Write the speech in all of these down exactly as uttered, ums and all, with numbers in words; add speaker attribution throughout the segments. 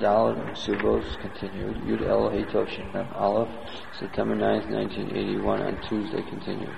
Speaker 1: Daled Subos continued. Yud El Heitoshin Mem Aleph, September ninth, nineteen eighty-one, on Tuesday continued.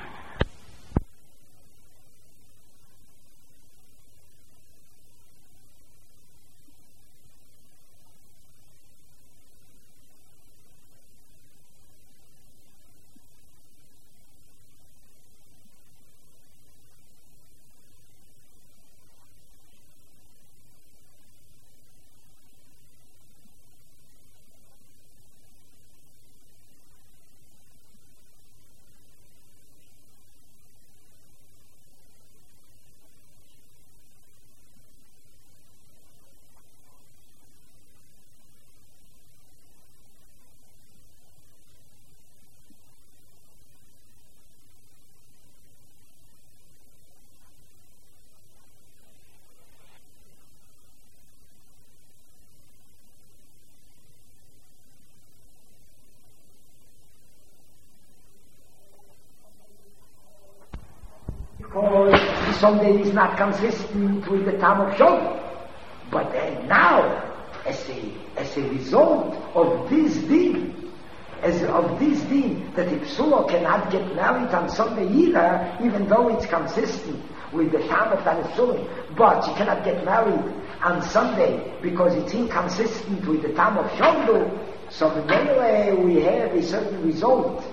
Speaker 2: Because Sunday is not consistent with the time of Shabbat. But then now, as a, as a result of this din, as of this din, that if Psula cannot get married on Sunday either, even though it's consistent with the time of Tanisulim, but she cannot get married on Sunday because it's inconsistent with the time of Shabbat, so anyway we have a certain result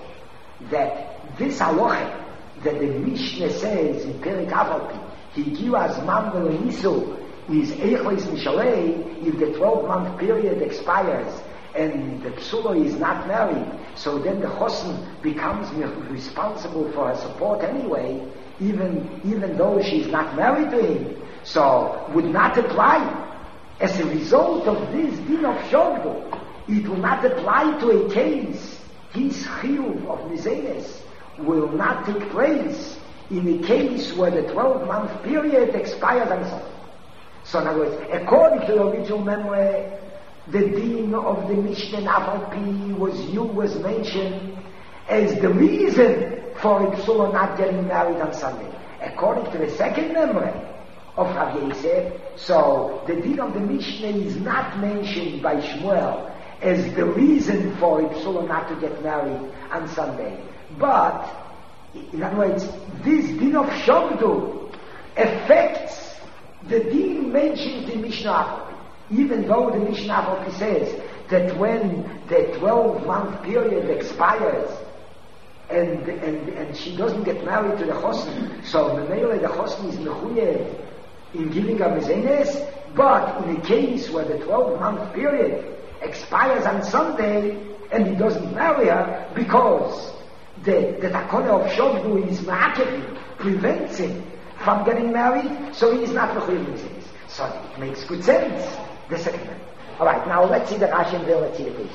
Speaker 2: that this halacha that the Mishnah says in Perek Avalpi, Higiu Azman V'Lenisu, is Eichlis Mishalei, if the twelve-month period expires and the Psula is not married, so then the Chosen becomes responsible for her support anyway, even even though she's not married to him, so would not apply. As a result of this din of Shogdo, it will not apply to a case, his chiyuv of Mizenes will not take place in a case where the twelve-month period expires and so on. So in other words, according to the original memory, the din of the Mishnah Nafalpi was you was mentioned as the reason for Psula not getting married on Sunday. According to the second memory of Rav Yosef, so the din of the Mishnah is not mentioned by Shmuel as the reason for Psula not to get married on Sunday. But, in other words, this din of Shogdu affects the din mentioned in Mishnah Avalpi. Even though the Mishnah Avalpi says that when the twelve-month period expires and, and and she doesn't get married to the Chosen, so the male the Chosen is mechuyed in giving her mezenes, but in a case where the twelve-month period expires on Sunday and he doesn't marry her because the, the takona of Shogdu is ma'akev, prevents him from getting married, so he is not mechuyed mezenes. So it makes good sense. The second one. Alright, now let's see the Rashi and let's see the cases.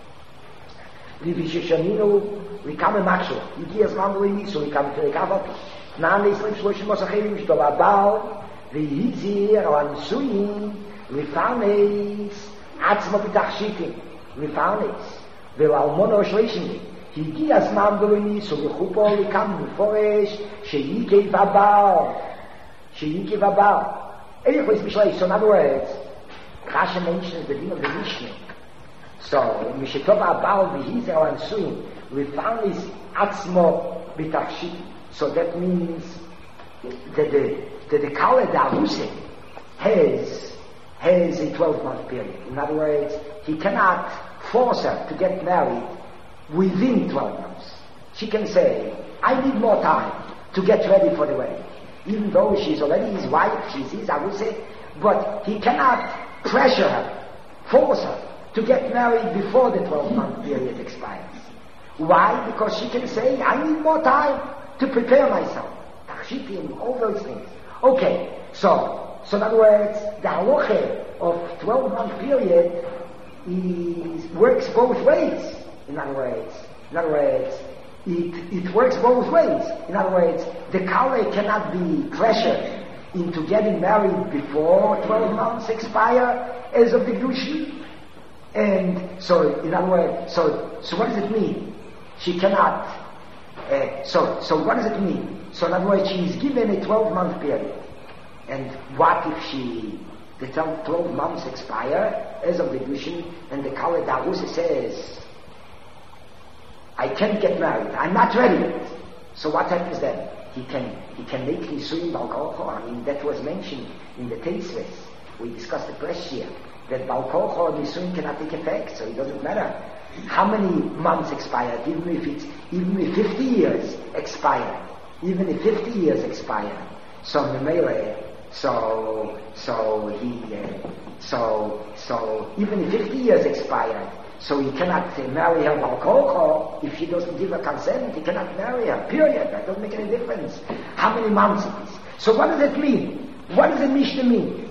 Speaker 2: Livi Sheshaninu, we come in Makshu. Yiki as Mamli, so we come to the Kavati. Nan is Liv Shloshim Mosachim, Shtola Baal, Vihizir, Alansuyin, Lifanes, Atzma B'tachshitim, Lifanes, Velalmono Shloshim. Yiki as Mamli, so we Chupo, we come Muforesh, Sheyike Vabal, Sheyike Vabal. Eichos Mishlei, so in other words, Rashi mentions the din of the Mishnah. So, Mishetova Abal V'Hizer Ansuin, we found this Atzmo B'Tachshit. So that means that the that the Kala Davuse has has a twelve-month period. In other words, he cannot force her to get married within twelve months. She can say, I need more time to get ready for the wedding. Even though she's already his wife, she's his Avuse, but he cannot pressure her, force her to get married before the twelve-month period expires. Why? Because she can say, I need more time to prepare myself. Tachshitim, all those things. Okay, so, so in other words, the halacha of twelve-month period is, works both ways. In other words, in other words, it, it works both ways. In other words, the kale cannot be pressured into getting married before twelve months expire as of the Gdushin. And so, in other words, so, so what does it mean? She cannot, uh, so, so what does it mean? So in other words, she is given a twelve-month period. And what if she, the twelve months expire as of the Gushin, and the Kala Darusa says, I can't get married, I'm not ready yet. So what happens then? He can he can make Nisuin Balkocho. I mean, that was mentioned in the Teisves. We discussed it last year, that Balkocho Nisuin cannot take effect, so it doesn't matter how many months expired, even if it's even if fifty years expired, even if fifty years expired. So Memele, so so he uh, so so even if fifty years expired, so he cannot uh, marry her Balkocho if he doesn't give her consent. He cannot marry her. Period. That doesn't make any difference how many months it is. So what does it mean? What does the Mishnah mean?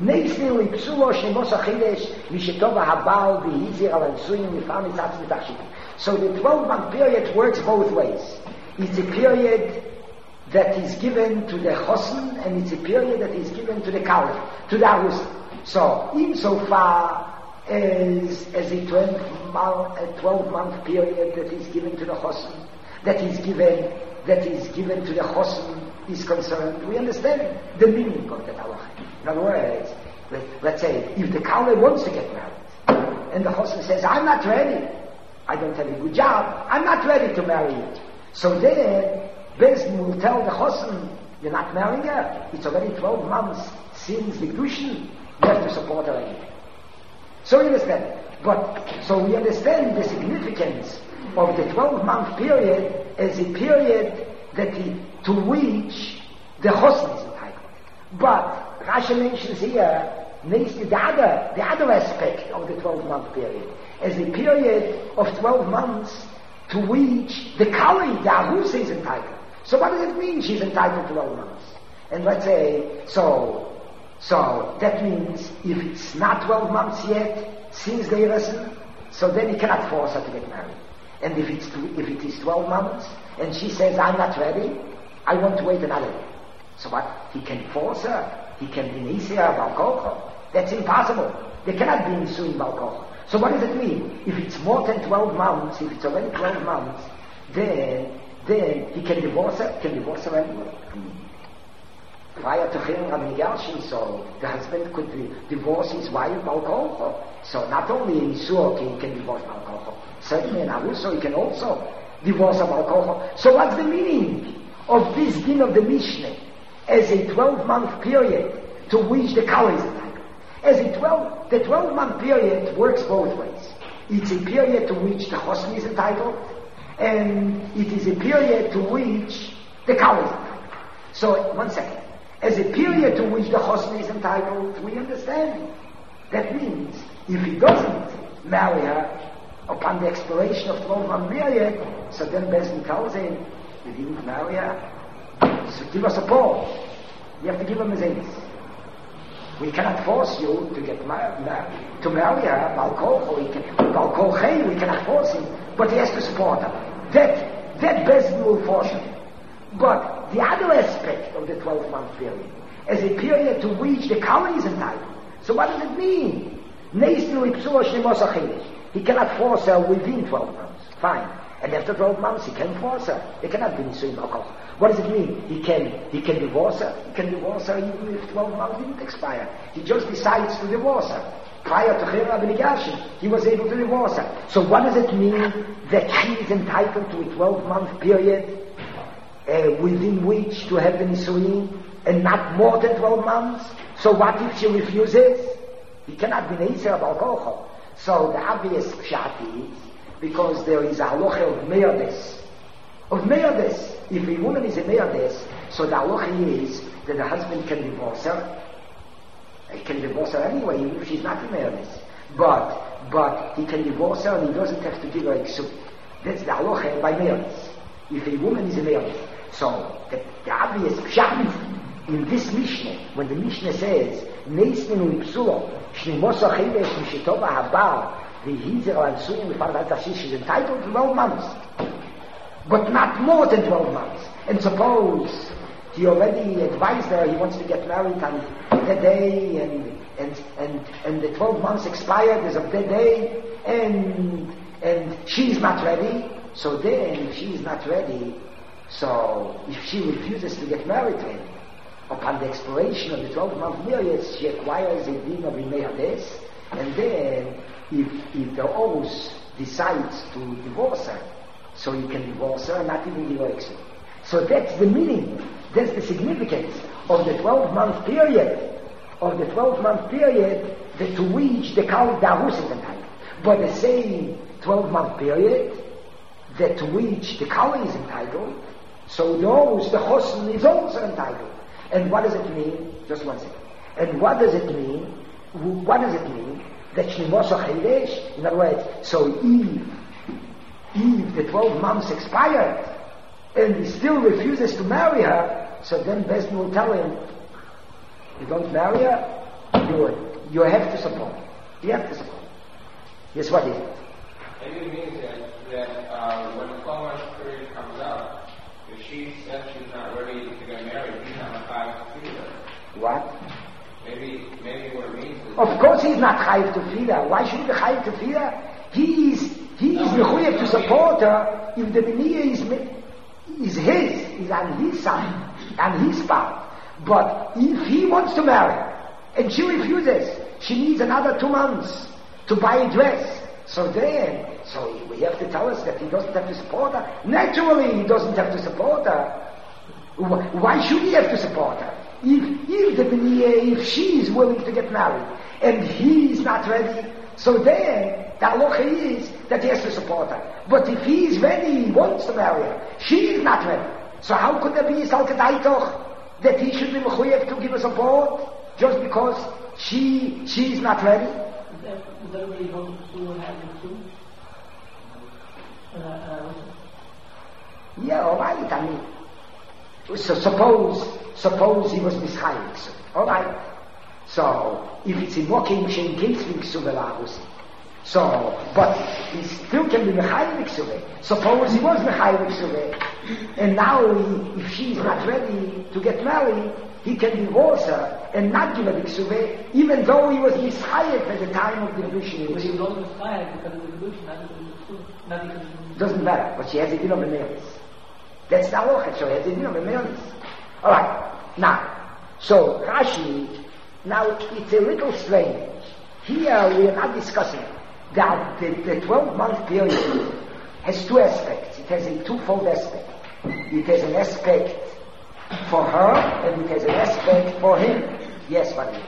Speaker 2: So the twelve-month period works both ways. It's a period that is given to the Chosen, and it's a period that is given to the Kala, to the Arus. So, insofar as, as a twelve-month period that is given to the Chosen, that is given, that is given to the Chosen, is concerned, we understand the meaning of that halacha. In other words, let, let's say, if the Kala wants to get married, and the Chosen says, I'm not ready, I don't have a good job, I'm not ready to marry you. So then, Bezdin will tell the Chosen, you're not marrying her, it's already twelve months since the Gushin, you have to support her again. So we understand. But, so we understand the significance of the twelve-month period as a period that he, to which the Chosen is entitled. But Rashi mentions here the other, the other aspect of the twelve-month period as a period of twelve months to which the Kali, the Arus, is entitled. So what does it mean she's entitled to twelve months? And let's say, so, so that means if it's not twelve months yet since the Eresin, so then he cannot force her to get married. And if it's if it is twelve months, and she says, I'm not ready, I want to wait another year. So what? He can force her, he can be Nisir Balkocho. That's impossible. They cannot be Nisuin Balkocho. So what does it mean? If it's more than twelve months, if it's already twelve months, then then he can divorce her, can divorce her anyway. Prior to Chirin Rabbi Gershin, so the husband could divorce his wife Balkocho. So not only in Sur he can divorce Balkocho, certainly in Aruso he can also divorce a Balkocho. So what's the meaning of this din of the Mishnah as a twelve-month period to which the Kala is entitled? As a twelve, the twelve-month period works both ways. It's a period to which the Chosen is entitled, and it is a period to which the Kala is entitled. So, one second. As a period to which the Chosen is entitled, we understand. That means, if he doesn't marry her upon the expiration of twelve-month period, so then Bezdin tells him, you didn't marry her, so give us a pause. You have to give him a zayis. We cannot force you to get married, to marry her, Balkocho, we can, Balkochei, we cannot force him, but he has to support her. That, that Bezdin will force him. But the other aspect of the twelve-month period, as a period to which the Kala is entitled. So what does it mean? He cannot force her within twelve months. Fine. And after twelve months, he can force her. He cannot be Nisuin Balkocho. What does it mean? He can, he can divorce her. He can divorce her even if twelve months didn't expire. He just decides to divorce her. Prior to Chirin Rabbi Gershin, he was able to divorce her. So what does it mean that she is entitled to a twelve-month period uh, within which to have the Nisuin, and not more than twelve months? So what if she refuses? He cannot be Neisser Balkocho. So the obvious pshat is, because there is a halacha of meirdes. Of meirdes. If a woman is a meirdes, so the halacha is that the husband can divorce her. He can divorce her anyway, even if she's not a meirdes. But, but he can divorce her and he doesn't have to give her a ksut. That's the halacha by meirdes. If a woman is a meirdes. So the, the obvious pshat in this Mishnah, when the Mishnah says, Neisnin u'ipsulo, Shnimosa Chedesh Mishitova Habar, the Hizer al-Surim, she's entitled to twelve months. But not more than twelve months. And suppose he already advised her he wants to get married on that day, and and and and the twelve months expired as of that day, and and she's not ready. So then, if she is not ready, so if she refuses to get married to him, upon the expiration of the twelve-month period, she acquires a din of Imei and then if, if the Ous decides to divorce her, so you can divorce her and not even give her exit. So that's the meaning, that's the significance of the twelve-month period, of the twelve-month period that to which the Kal Darus is entitled. But the same twelve-month period that to which the Kal is entitled, so those, the Chosen is also entitled. And what does it mean? Just one second. And what does it mean? What does it mean? That Shnimosa Chedesh, in other words, so if, if the twelve months expired, and he still refuses to marry her, so then Bezdin will tell him, you don't marry her, you, you have to support. You have to support. Yes, what is it?
Speaker 3: Maybe it means that, that uh, when the twelve month period comes up, if she says she's not ready to get married, he's not chayav to feed her.
Speaker 2: What?
Speaker 3: Maybe, maybe what it means is...
Speaker 2: Of course he's not chayav to feed her. Why should he be chayav to feed her? He is, he is mechuyev no, to support her if the beniyah is, is his, is on his side, on his part. But if he wants to marry her, and she refuses, she needs another two months to buy a dress. So then, so we have to tell us that he doesn't have to support her. Naturally, he doesn't have to support her. Why should he have to support her? If, if the beniyah, if she is willing to get married, and he is not ready, so then, the halacha is that he has to support her. But if he is ready, he wants to marry her, she is not ready. So how could there be a salkadaitoch that he should be mechuyev to give her support, just because she, she is not ready?
Speaker 4: Is that really going to pursue what happened too? Uh, uh,
Speaker 2: yeah, all right. I mean, so suppose suppose he was mischayik. All right. So if it's in walking shein kinsvik suvelarusi, so but he still can be mechayik suve. Suppose he was mechayik suve, and now he, if she is not ready to get married, he can divorce her and not give a biksuve, even though he was mischayev at the time of the divorce.
Speaker 4: But he was also mischayev because of the divorce, not because not because of the...
Speaker 2: Doesn't matter, but she has a din of memelis. That's the halacha, so she has a din of memelis. All right, now, so Rashi, now it's a little strange. Here we are not discussing that the, the twelve-month period has two aspects. It has a twofold aspect. It has an aspect for her, and it has an aspect for him. Yes, Father.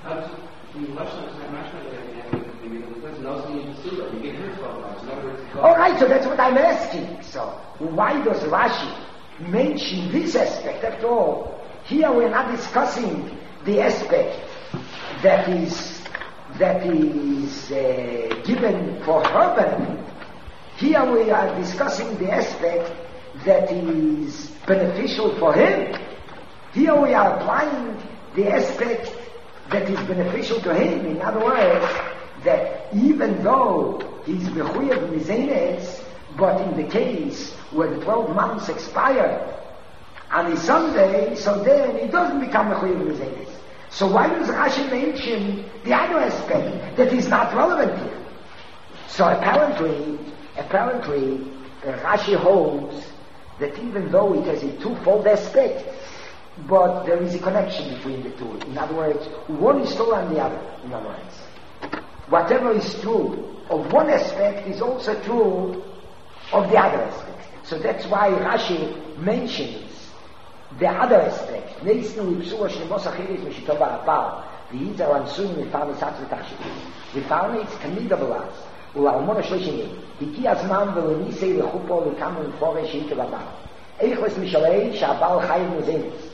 Speaker 2: All right, so that's what I'm asking. So, why does Rashi mention this aspect after all? Here we're not discussing the aspect that is that is uh, given for her benefit. Here we are discussing the aspect that is beneficial for him. Here we are applying the aspect that is beneficial to him. In other words, that even though he's mechuyev mizenes, but in the case where the twelve months expire on a Sunday, so then he doesn't become mechuyev mizenes. So why does Rashi mention the other aspect that is not relevant here? So apparently, apparently, uh, Rashi holds that even though it has a twofold aspect, but there is a connection between the two. In other words, one is true on the other. In other words, whatever is true of one aspect is also true of the other aspect. So that's why Rashi mentions the other aspect. Neisnu ipsuah shneimos achiris mishitov ha'apar v'yitzer ansum mifar misatz v'tachshit. V'farne it's tamid avalaz ולאלמון השלישי, הגיע הזמן ולניסי לחופו לכמה מפורש שהיטב הבא. איכלס משלעי שהבעל חייב מזינס.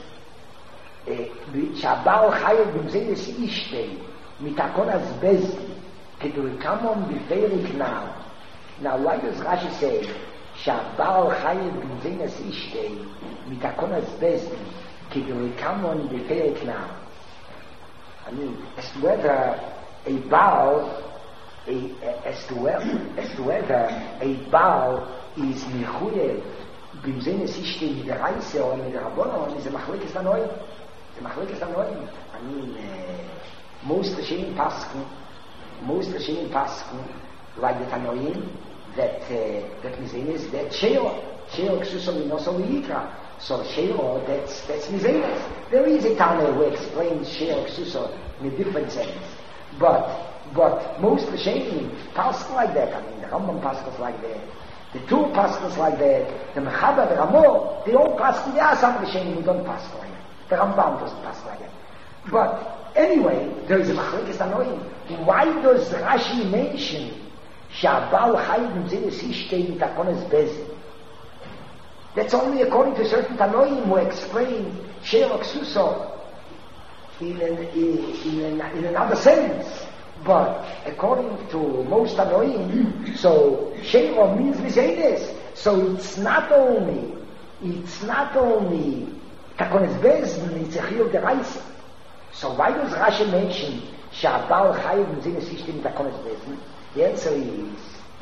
Speaker 2: שהבעל חייב במזינס אישתי, מתעקון הזבזי, כדי לכמון בפרק נער. Now why does Rashi say, שהבעל חייב במזינס אישתי, מתעקון הזבזי, כדי לכמון בפרק נער? I mean, as to whether a Baal A, as, to whether, as to whether a Baal is mechuyev b'mzene sishti mit der Reise or mit der Rabbonon is a machlekes hanoim. It's a machlekes hanoim. I mean, uh, most Rishonim pasken, most Rishonim pasken, like the Tanoim, that uh, that mzene is that sheol, sheol k'susol inoso v'yikra. So Sheiro, that's that's Mizenes. There is a Tana who explains Sheiro Ksuso in a different sense. But but most of the Sheinim pass like that. I mean the Rambam passes like that. The two passes like that. The Mechaber, the Ramor, they all pass. There are some of the Sheinim who don't pass like that. The Rambam doesn't pass like that. But anyway, there is a Machlekes Tanoim. Why does Rashi mention Shabal Chayim Zenes Ishtei Mitakones Bezin? That's only according to certain Tanoim who explain Sheiro Ksuso in, an, in, in, in another sense. But according to most Tanoim, so Sheiro means Mizenes. So it's not only, it's not only Takones Bezin, it's a Chiyuv Deraisa. So why does Rashi mention Shabal Chayim Zenes Ishtei Mitakones Bezin? The answer is,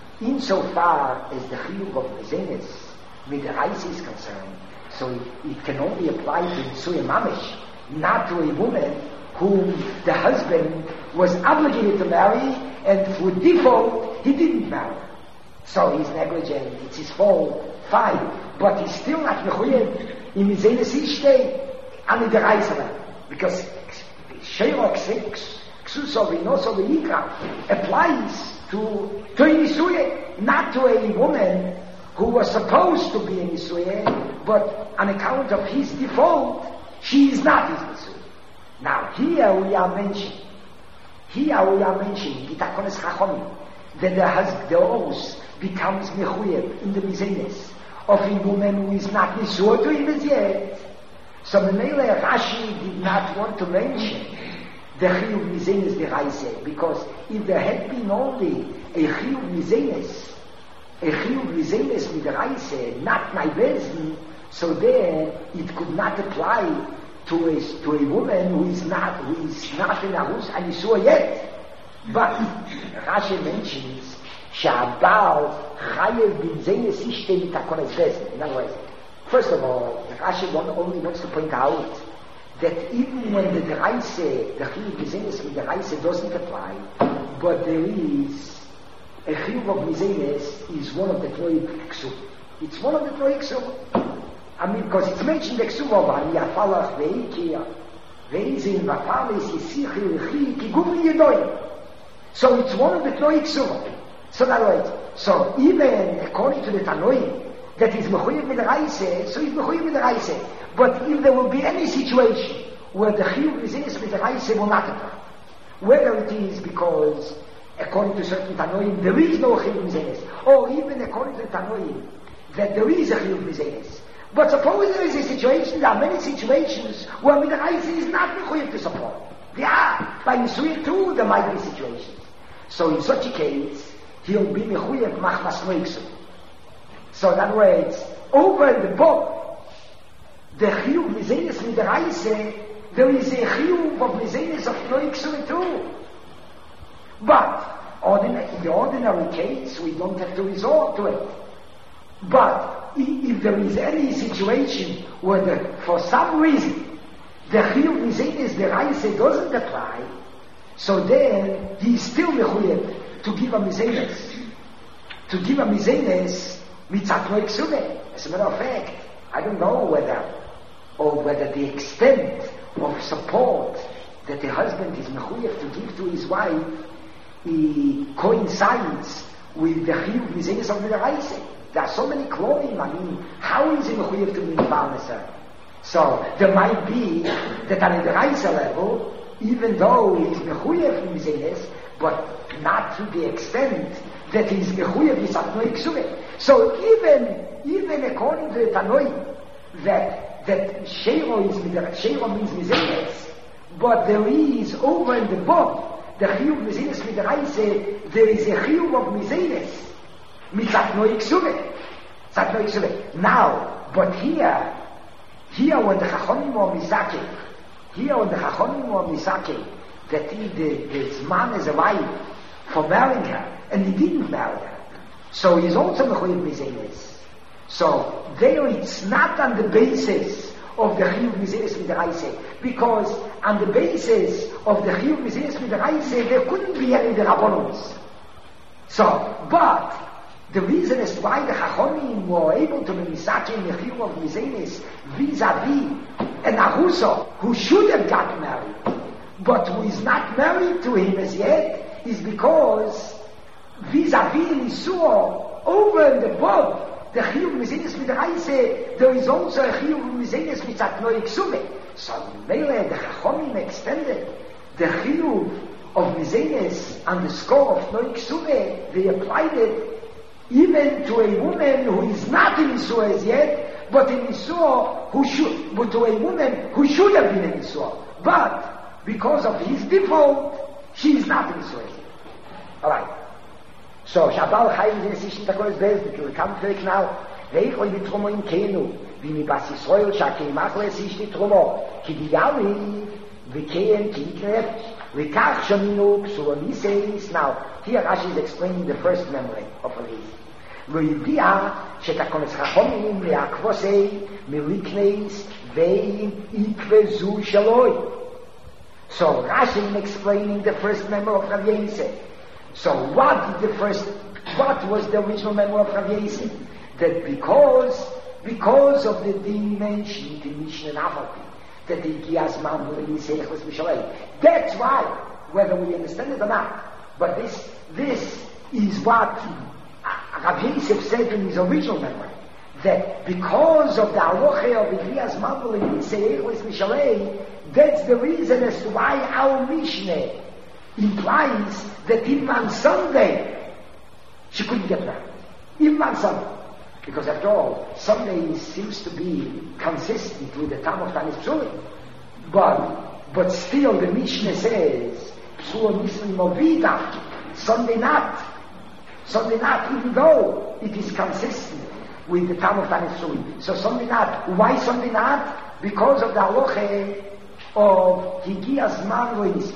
Speaker 2: insofar as the Chiyuv of Mizenes with the Reis is concerned, so it, it can only apply to Nisuya Mamish, not to a woman whom the husband was obligated to marry, and through default, he didn't marry. So he's negligent, it's his fault, fine, but he's still not mechuyev in Mizenes Ishtei and in the Reis, because Sheiro Ksuso V'Noso V'Yikra applies to, to a Nisuya, not to a woman who was supposed to be a Nisuye, but on account of his default, she is not his Nisuye. Now, here we are mentioning, here we are mentioning, Bitakones Chachomim, that the husband, the oath, becomes Mechuyev in the Mizenes of a woman who is not Nisuye to him as yet. So Menele Rashi did not want to mention the Chiyuv Mizenes Deraisa, because if there had been only a Chiyuv Mizenes, a Chiyuv Mizenes with Reise, not Naivezin, so there it could not apply to a, to a woman who is not, who is not in Arus and Yisua yet. But Rashi mentions, Shabal Chayev Mizenes Ishtei Mitakones Bezin. In other words, first of all, Rashi only wants to point out that even when the Reise, the Chiyuv Mizenes with the Reise doesn't apply, but there is a Chiyuv of Mizenes is one of the Tloy Ksuv. It's one of the Tloy Ksuv. I mean, because it's mentioned the Ksuv of Yafalach Ve'ikiyah Ve'izin Vafalis Yisichi Rechi Ki Gumi Yedoyim. So it's one of the Tloy Ksuv. So in other words, so even according to the Tanoim, that is Mechuyev with the Reise, so it's Mechuyev with the Reise. But if there will be any situation where the Chiyuv Mizenes with the Reise will not apply, whether it is because according to certain Tanoim, there is no Chiyuv Mizenes, or even according to the Tanoim, that there is a Chiyuv Mizenes. But suppose there is a situation, there are many situations where Midrash is not Mechuyev to support. There are. By Nisuya too, there might be situations. So in such a case, he'll be Mechuyev Machmas Noiksu. So in other words, over in the book, the Chiyuv Mizenes Midrash, there is a Chiyuv of Mizenes of Noiksu too. But ordinary, in the ordinary case, we don't have to resort to it. But if there is any situation where the, for some reason the Chiyuv Mizenes Deraisa doesn't apply, so then he is still mechuyev to give a Mizenes, to give a Mizenes mitzat loiksune. As a matter of fact, I don't know whether or whether the extent of support that the husband is mechuyev to give to his wife he coincides with the Chiyuv Mizenes of the Deraisa. There are so many kloim, I mean, how is he mechuyev to be Mitzvah? So, there might be that on the Deraisa level, even though he is mechuyev in Mizenes, but not to the extent that he is mechuyev Yitzat Noik Suveh. So, even, even according to the Tanoi, that, that Sheiro is, Sheiro means Mizenes, but there is over in the book, the Chiyuv Mizenes Midraisa, there is a Chiyuv of Mizenes, Mitzat Noik Suveh. Mitzat Noik Suveh. Now, but here, here when the Chachonim or Misake, here when the Chachonim or Misake, that he, the, this man is a wife for marrying her, and he didn't marry her, so he's also Mechuyev Mizenes. So, there it's not on the basis of the Chiyuv Mizenes Midraisa, because on the basis of the Chiyuv Mizenes Midraisa, there couldn't be any Rabbanos. So, but, The reason as to why the Chachomim were able to be Misaki in the Chiyuv of Mizenis vis-a-vis an Arusa who should have got married, but who is not married to him as yet, is because vis-a-vis Nisua, over and above the Chiyuv of Mizenis Midraise, there is also a Chiyuv of Mizenis Mitzat Noik Sume. So Mele, the Chachomim extended the Chiyuv of Mizenis on the score of Noik Sume. They applied it even to a woman who is not in Nisua as yet, but in Nisua who should, but to a woman who should have been in Nisua. But because of his default, she is not in Nisua as yet. Alright. So, Shabal Chaim in sich in der Kolis Beis, the come to now, veich oi di Trumo in Kenu, vi mi bas Yisroel, shakei machle sich di Trumo, ki di Yavi, vikeyen ki ikref, vikach shominu, psuro niseis. Now, here Rashi is explaining the first memory of Eliezer. Lo yidia, shetakones chachomim, leakvosei, milikneis, vein, ikvezu shaloi. So, Rashi is explaining the first memory of Rav Yosef. So what did the first, what was the original memory of Rav Yosef? That because, because of the din mentioned in Mishnah Nafapi, that the Giyaz Man will be Seichus Mishalei. That's why, whether we understand it or not, but this, this is what Rav Yosef said in his original memory, that because of the Aloche of the Giyaz Man will be Seichus Mishalei, that's the reason as to why our Mishnah implies that even on Sunday she couldn't get married. Even on Sunday. Because after all, Sunday seems to be consistent with the time of Tanis Psulim. But, but still the Mishnah says, Psulim Nislim Movida, Sunday not. Sunday not, even though it is consistent with the time of Tanis Psulim. So Sunday not. Why Sunday not? Because of the halacha of Higias Manlois.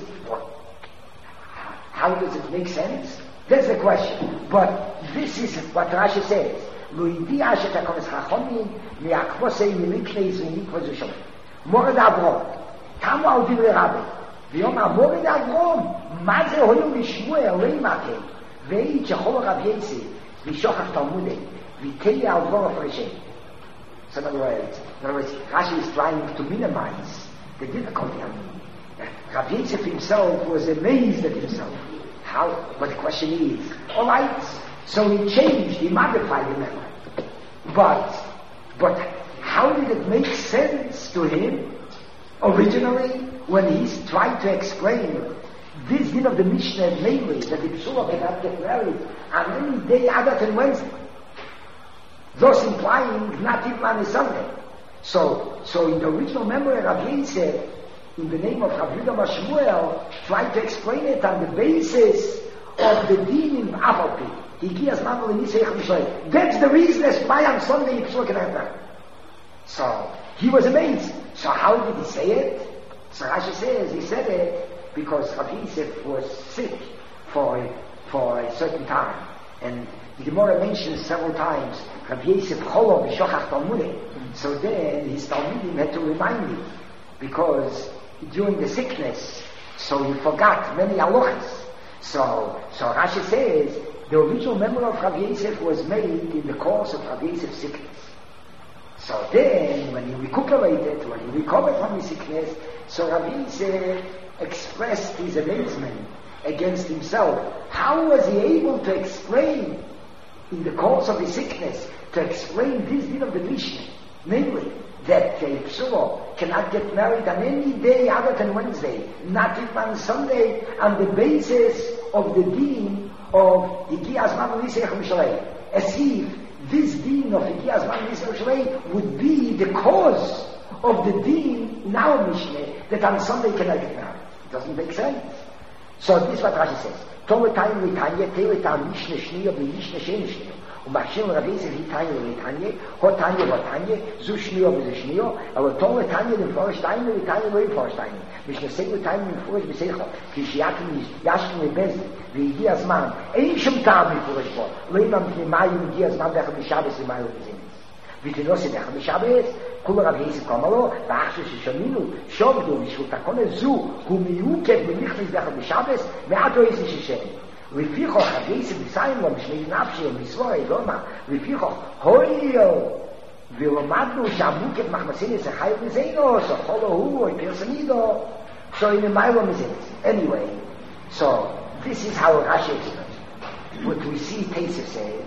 Speaker 2: How does it make sense? That's the question. But this is what Rashi says. Lo yidia shetakones chachomim miakvosei milikneis v'nikvozu shalom. Mored Avrom. Tamu al divrei Rabbi. V'yom mored Avrom. Ma ze hoyu mishmuel leimake. Ve'it shechol Rav Yosef v'shochach Talmudei v'tei al dvor Freshei. So in other words, in other words, Rashi is trying to minimize the difficulty. Rav Yosef himself was amazed at himself. How? But the question is, all right, so he changed, he modified the memory. But, but how did it make sense to him originally when he tried to explain this din of the Mishnah, namely that the Psula cannot get married on any day other than Wednesday, thus implying not even on a Sunday. So, so in the original memory, Rav Yosef, in the name of Rav Yehuda bar Shmuel, tried to explain it on the basis of the din in Avalpi. That's the reason as why on Sunday you can have that. So he was amazed. So how did he say it? So Rashi says he said it because Rav Yosef was sick for for a certain time, and the Gemara mentions several times Rav Yosef Cholo b'shochach Talmudei. So then his Talmudim had to remind him because during the sickness, so he forgot many halachas. So, so Rashi says the original memory of Rav Yosef was made in the course of Rav Yosef's sickness. So then, when he recuperated, when he recovered from his sickness, so Rav Yosef expressed his amazement against himself. How was he able to explain, in the course of his sickness, to explain this din of the Mishnah, namely, that a psula cannot get married on any day other than Wednesday, not even on Sunday, on the basis of the deen of Higiyas Man L'Yisech Mishalei. As if this deen of Higiyas Man L'Yisech Mishalei would be the cause of the deen in our Mishnah that on Sunday cannot get married. It doesn't make sense. So this is what Rashi says. Tome Tanya L'Tanya, Teve Tam Mishnah Shniya V'Yishna Shen Shniya. ומחשיב רבי יוסף היא תניה ולתניה, הו תניה ותניה, זו שניו וזה שניו, אבל תור לתניה למפורש תניה ולתניה לא למפורש תניה. משנסק לתניה למפורש בסייכו, כי שיעקם ישכם לבז, והגיע הזמן, אין שום טעם מפורש פה, לא אם המפנימיים הגיע הזמן באחד בשבס למה הוא בזינס. ותנוסי באחד בשבס, כול רבי יוסף קומה לו, ואחשו ששמינו, שובדו, משהו תקונה זו, הוא מיוקד במכניס באחד בשבס, מעט לא יסי ששם. לפיכך, רב יוסף מסיים לו, משמי נפשי, ומסבורי, לא מה, לפיכך, הויו, ולמדנו שהמוקף מחמסינס החייב מזינו, so חולו הוא, או פרסמידו, so in a mile mizines. Anyway, so this is how Rashi explains. What we see, Teisa says,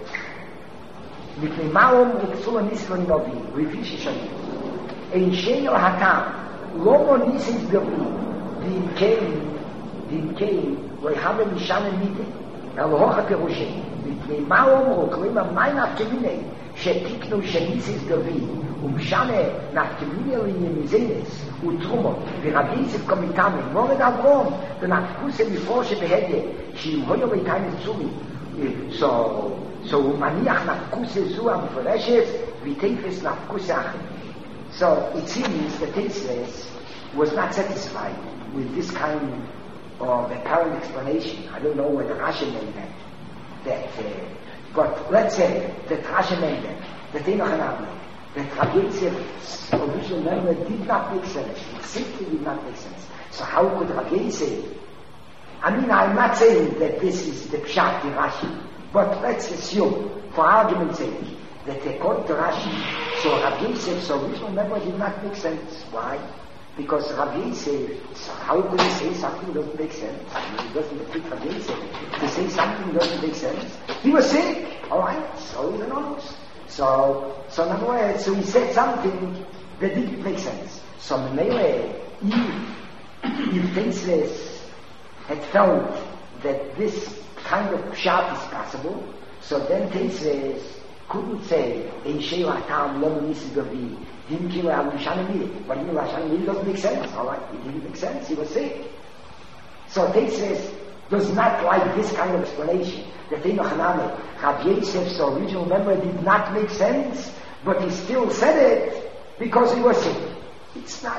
Speaker 2: מפני מלום וקצול הניסלון נובי, לפי ששנים. אין שאין על הטעם, לא מוניסנס גבי, דין קיין, דין קיין, לא יחבר משנה מידי, אלא הוך הפירושי. מפני מלום רוקלים המי נפקמיני, שתיקנו שניסנס גבי, ומשנה נפקמיני לענייניזנס, ותרומות, ורבי יוסף קומיטמי, מורד אברום, ונפקוסה מפרושה בהדיה, שאם הויו ביתיים צומי, so so הוא מניח נפקוסה זו המפורשת ותפס נפקוסה אחרת. So it seems that Tesis was not satisfied with this kind of apparent explanation. I don't know whether Rashi made that, that uh, but let's say that Rashi made that, that they know that Rabbi Yitzchak's original memory did not make sense. It simply did not make sense. So how could Rabbi Yitzchak? I mean, I'm not saying that this is the Pshat in Rashi, but let's assume, for argument's sake, that according to Rashi, so Rabbi Yosef's original memory did not make sense. Why? Because Rabbi Yosef, so how could he say something that doesn't make sense? I mean, it doesn't fit Rabbi Yosef to say something that doesn't make sense. He was sick, alright, so he knows. So, so in other words, so he said something that didn't make sense. So, Menele, if, if Tesis had felt that this kind of pshat is possible, so then Tesis couldn't say, Ein Sheo Atam Lo Munisi Gavi, Dim Kilo Al Mishana Miri. But you know, Mishana Miri doesn't make sense, alright? It didn't make sense, he was sick. So Tesis does not like this kind of explanation. That Eino Haname, Rabbi Yosef's original memory did not make sense, but he still said it because he was sick. It's not,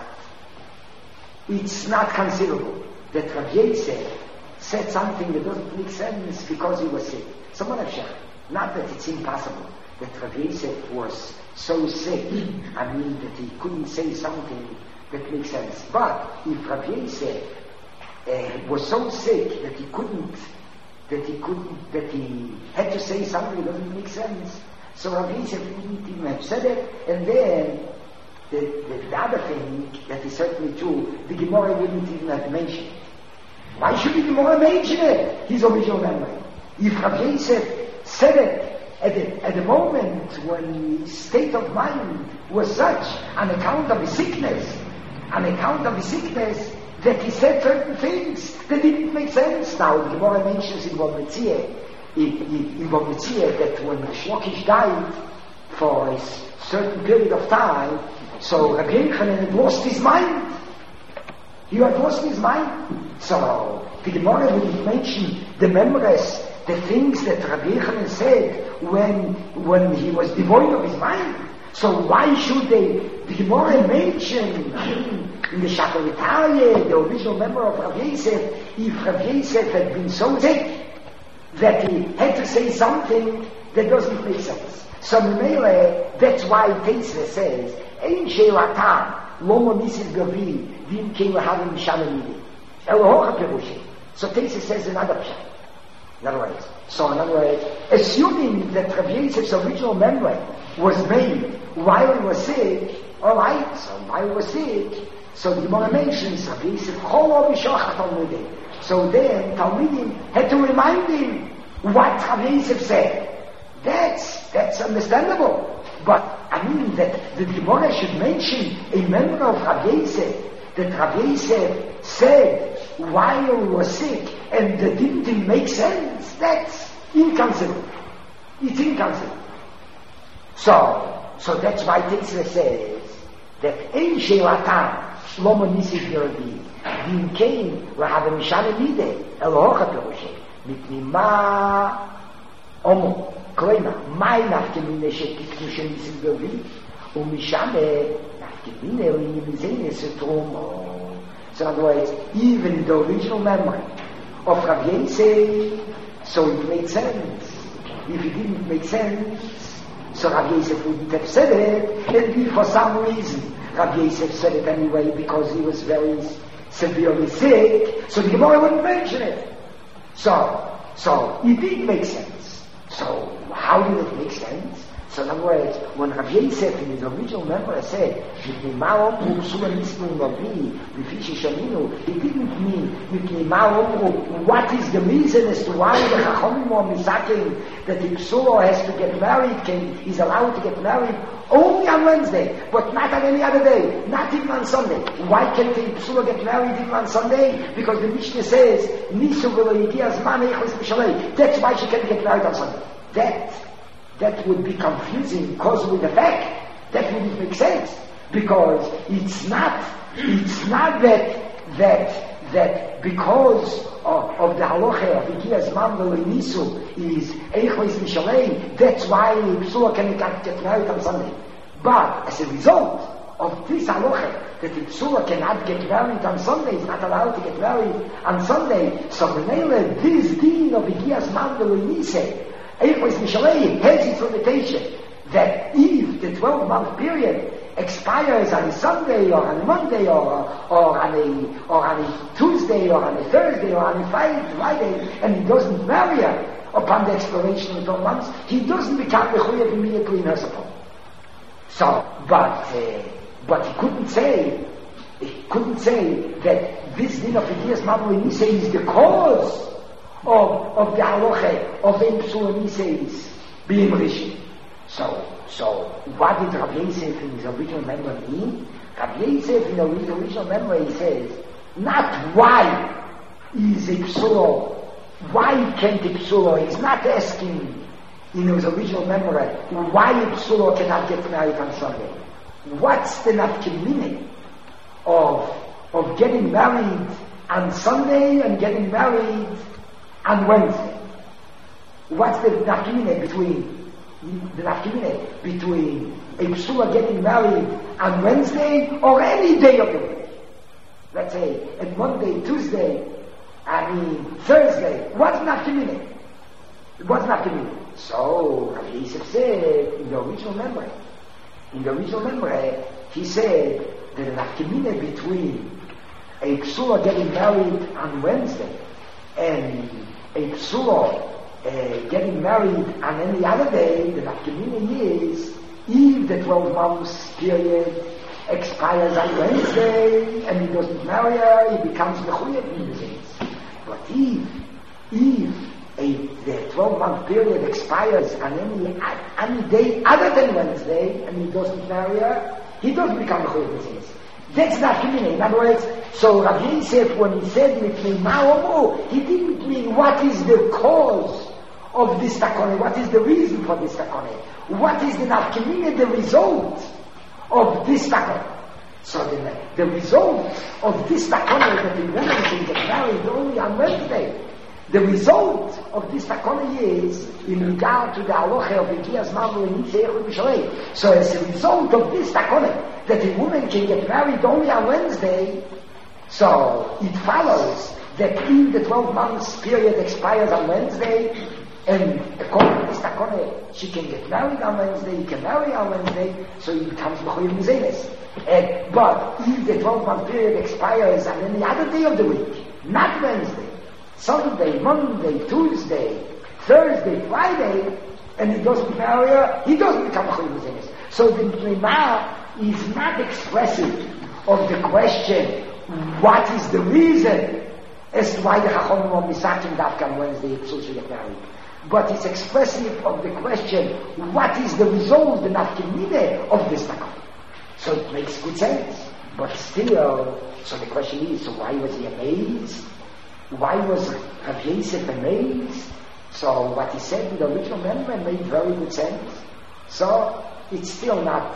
Speaker 2: it's not considerable that Rabbi Yosef said something that doesn't make sense because he was sick. Someone have shared. Not that it's impossible that Rabbi Yosef was so sick, I mean that he couldn't say something that makes sense. But if Rabbi Yosef uh, was so sick that he couldn't, that he couldn't, that he had to say something that doesn't make sense, so Rabbi Yosef didn't even have said it, and then the, the, the other thing that is certainly true, the Gemara wouldn't even have mentioned. Why should the Gemara mention it? His original memory. If Rabbi Yosef said it at the, at the moment when his state of mind was such, on account of his sickness, on account of his sickness, that he said certain things that didn't make sense. Now, the Gemara mentions in Bometzia, in, in, in Bometzia, that when Shlokish died for a certain period of time, so Rabbi Yochanan had lost his mind. He had lost his mind. So the Gemara wouldn't mention the memories, the things that Rabbi Yochanan said when when he was devoid of his mind. So why should they, the Gemara mention in the Shacharitariya, the original memory of Rabbi Yosef, if Rabbi Yosef had been so sick that he had to say something that doesn't make sense. So Memele, that's why Teisra says, Ein Sheo Atam, Lo Monisis Gavi, Dim Kein Lahavim Mishana Midi. Elohocha Perushi. So Teisra says another pshat. In other words, so in other words, assuming that Rabbi Yosef's original memory was made while he was sick, alright, so while he was sick, so the Gemara mentions Rabbi Yosef Cholo B'Shochat Talmudim. So then Talmudim had to remind him what Rabbi Yosef said. That's, that's understandable. But, I mean, that the Gemara should mention a memory of Rabbi Yosef, that Rabbi Yosef said while he was sick, and that didn't make sense. That's inconceivable. It's inconceivable. So, so that's why Tetzra says that Ein Sheo Atam Lo Monisis Gavi Dim Kein Lahavim Mishana Midi Elohocha Perushe Mipnei Ma Omo Kloima Mai Nafkemine Shetiknu Shenisis Gavi Umishane Nafkemine Linimizene Setrumo. So in other words, even the original memory of Rabbi Yosef, so it made sense. If it didn't make sense, so Rabbi Yosef wouldn't have said it, and if for some reason Rabbi Yosef said it anyway because he was very severely sick, so the Gemara wouldn't mention it. So, So it did make sense. So how did it make sense? So in other words, when Rav Yosef in his original memory said, he didn't mean what is the reason as to why the Chachamim are misaking that the Psula has to get married, can, is allowed to get married only on Wednesday, but not on any other day, not even on Sunday. Why can't the Psula get married even on Sunday? Because the Mishnah says, that's why she can't get married on Sunday. That That would be confusing because with the fact that wouldn't make sense, because it's not it's not that that that because of, of the halacha of Ikias Man Nisu is Eichleis Mishalei, that's why Psula can get married on Sunday. But as a result of this halacha that the Psula cannot get married on Sunday, is not allowed to get married on Sunday, so Renele, this deed of Ikias Man Nisu Eichleis Mishalei has its limitation that if the twelve-month period expires on a Sunday or on a Monday or, or, on a, or on a Tuesday or on a Thursday or on a Friday, and he doesn't marry her upon the expiration of twelve months, he doesn't become mechuyev immediately in her support. So, but, uh, but he couldn't say, he couldn't say that this din of Ikias Man Nisu is the cause of of the halacha of the Psula Niseis being Rishon. So, so what did Rav Yosef in his original memory mean? Rav Yosef in his original memory he says, not why is a Psula, why can't the Psula, he's not asking in his original memory why a Psula cannot get married on Sunday. What's the nafkamina of, of getting married on Sunday and getting married on Wednesday? What's the nafkamina between the nafkamina between a psula getting married on Wednesday or any day of the week? Let's say on Monday, Tuesday, I mean Thursday. What's nafkamina? What's nafkamina? So Rav Yosef said in the original memory, in the original memory, he said that the nafkamina between a psula getting married on Wednesday and a psula uh, getting married on any other day, the nafkamina is if the twelve months period expires on Wednesday and he doesn't marry her, he becomes mechuyev in the sense. But if if a, the twelve month period expires on any any day other than Wednesday and he doesn't marry her, he doesn't become mechuyev in the sense. That's not community. In other words, so Rav Yosef, when he said Mipnei Ma'omu, he didn't mean what is the cause of this takone, what is the reason for this takone, what is the nafkamina, the result of this takone. So the, the result of this takone that the woman can get married only on Wednesday, the result of this takone is in regard to the halacha of Ikias Man Nisu. So as a result of this takone, that a woman can get married only on Wednesday, so it follows that if the twelve months period expires on Wednesday, and according to this takone, she can get married on Wednesday, he can marry on Wednesday, so he becomes mechuyev mizenes. But if the twelve month period expires on any other day of the week, not Wednesday, Sunday, Monday, Tuesday, Thursday, Friday, and he doesn't marry her, he doesn't become mechuyev mizenes. So the Mimah is not expressive of the question, what is the reason as to why the Chachamim are misaking Dafka on Wednesday if Psula should get married. But it's expressive of the question, what is the result, the nafkamina of this takon? So it makes good sense. But still, so the question is, so why was he amazed? Why was Rav Yosef amazed? So what he said in the original memory made very good sense. So it's still not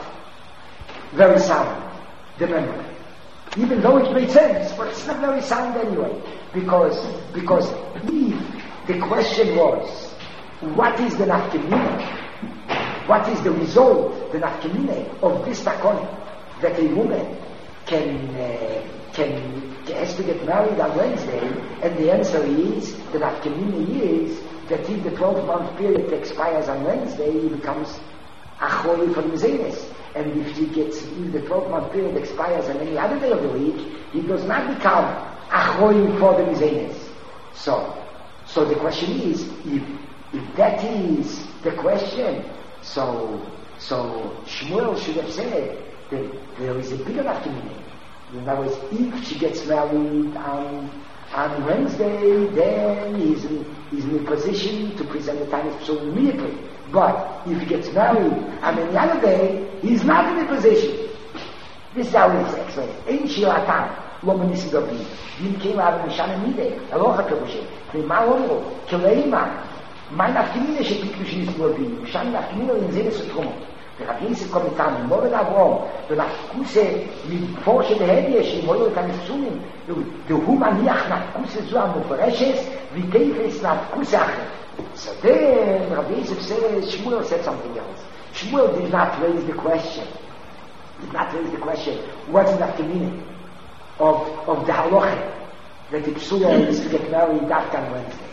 Speaker 2: very sound, the memory. Even though it made sense, but it's not very sound anyway. Because, because if the question was, what is the nafkamina? What is the result, the nafkamina of this takon, that a woman can, uh, can, has to get married on Wednesday? And the answer is, the nafkamina is, that if the twelve month period expires on Wednesday, he becomes achroy for the mizenes. And if he gets, if the twelve month period expires on any other day of the week, he does not become achroy for the mizenes. So, So the question is, if if that is the question, so so Shmuel should have said that there is a bigger afternoon. In other words, if she gets married on on Wednesday, then he's in, he's in a position to present the Tanis Psul immediately. But if he gets married on any other day, he's not in a position. This is how it is explained. Ein shir atam, lo menisi dobi. Dim keim av mishana mide, aloha perushe. V'ma omro, keleima, mein aftimine shepiklush nis dobi. Mishana aftimine lenzene sutrumot. ורב יוסף קומטן, מורד אברום, ולחקוסה מפורשת ההדיה, שימולו את הניסונים, והוא מניח נפקוסה זו המופרשת, ותפס נפקוסה אחרת. So then, Rabbi Yosef says, Shmuel said something else. Shmuel did not raise the question, did not raise the question, what's the meaning of, of the halacha, that the psula is to get married after on Wednesday.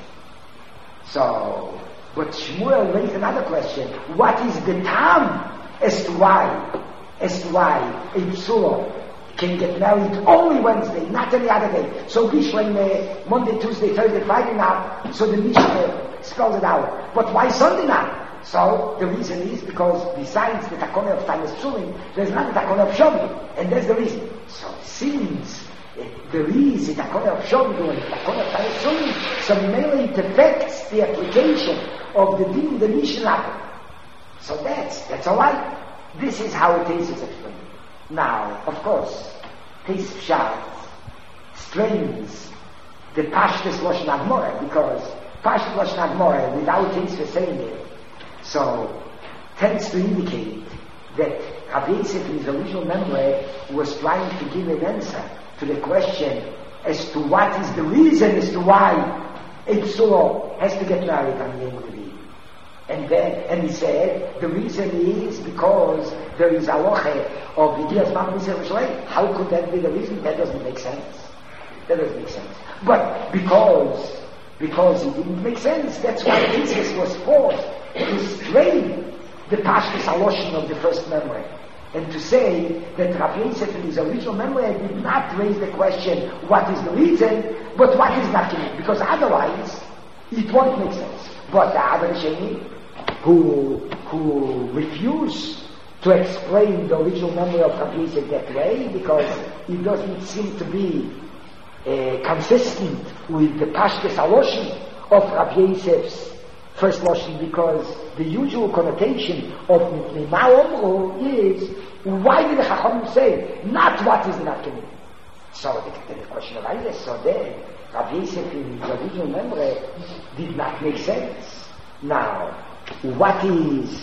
Speaker 2: So, but Shmuel raised another question, what is the time as to why, as to why a psula can get married only Wednesday, not any other day. So Bishlam, uh, Monday, Tuesday, Thursday, Friday not, so the Mishnah spells it out. But why Sunday not? So the reason is because besides the takona of Tanis Psulim, there's not the takona of Shomri, and that's the reason. So since uh, there is the takona of Shomri and the takona of Tanis Psulim, so mainly it affects the application of the din, the Mishnah. So that's, that's alright. This is how it is, it's explained. Now, of course, this Pshat strains the Pashtus Lashon Admora, because Pashtus Lashon Admora, without things for saying it, so tends to indicate that Rabbi Yosef in his original memory was trying to give an answer to the question as to what is the reason as to why a psula has to get married on the name of the Bee. And then, and he said, the reason is because there is a halacha of Yidiyas Mam Yisrael Shalei. How could that be the reason? That doesn't make sense. That doesn't make sense. But because, because it didn't make sense, that's why Jesus was forced to strain the Pashtus Haloshin of the first memory. And to say that Rabbi Yosef in his original memory did not raise the question, what is the reason, but what is not given. Because otherwise, it won't make sense. But the other Sheni, who, who refused to explain the original memory of Rabbi Yosef that way, because it doesn't seem to be uh, consistent with the Pashtus Haloshin of Rabbi Yosef's first Loshin, because the usual connotation of Mipnei Ma Omru is, why did the Chachamim say, not what is not given? So the, the question arises, so then Rabbi Yosef in his original memory did not make sense. Now, what is,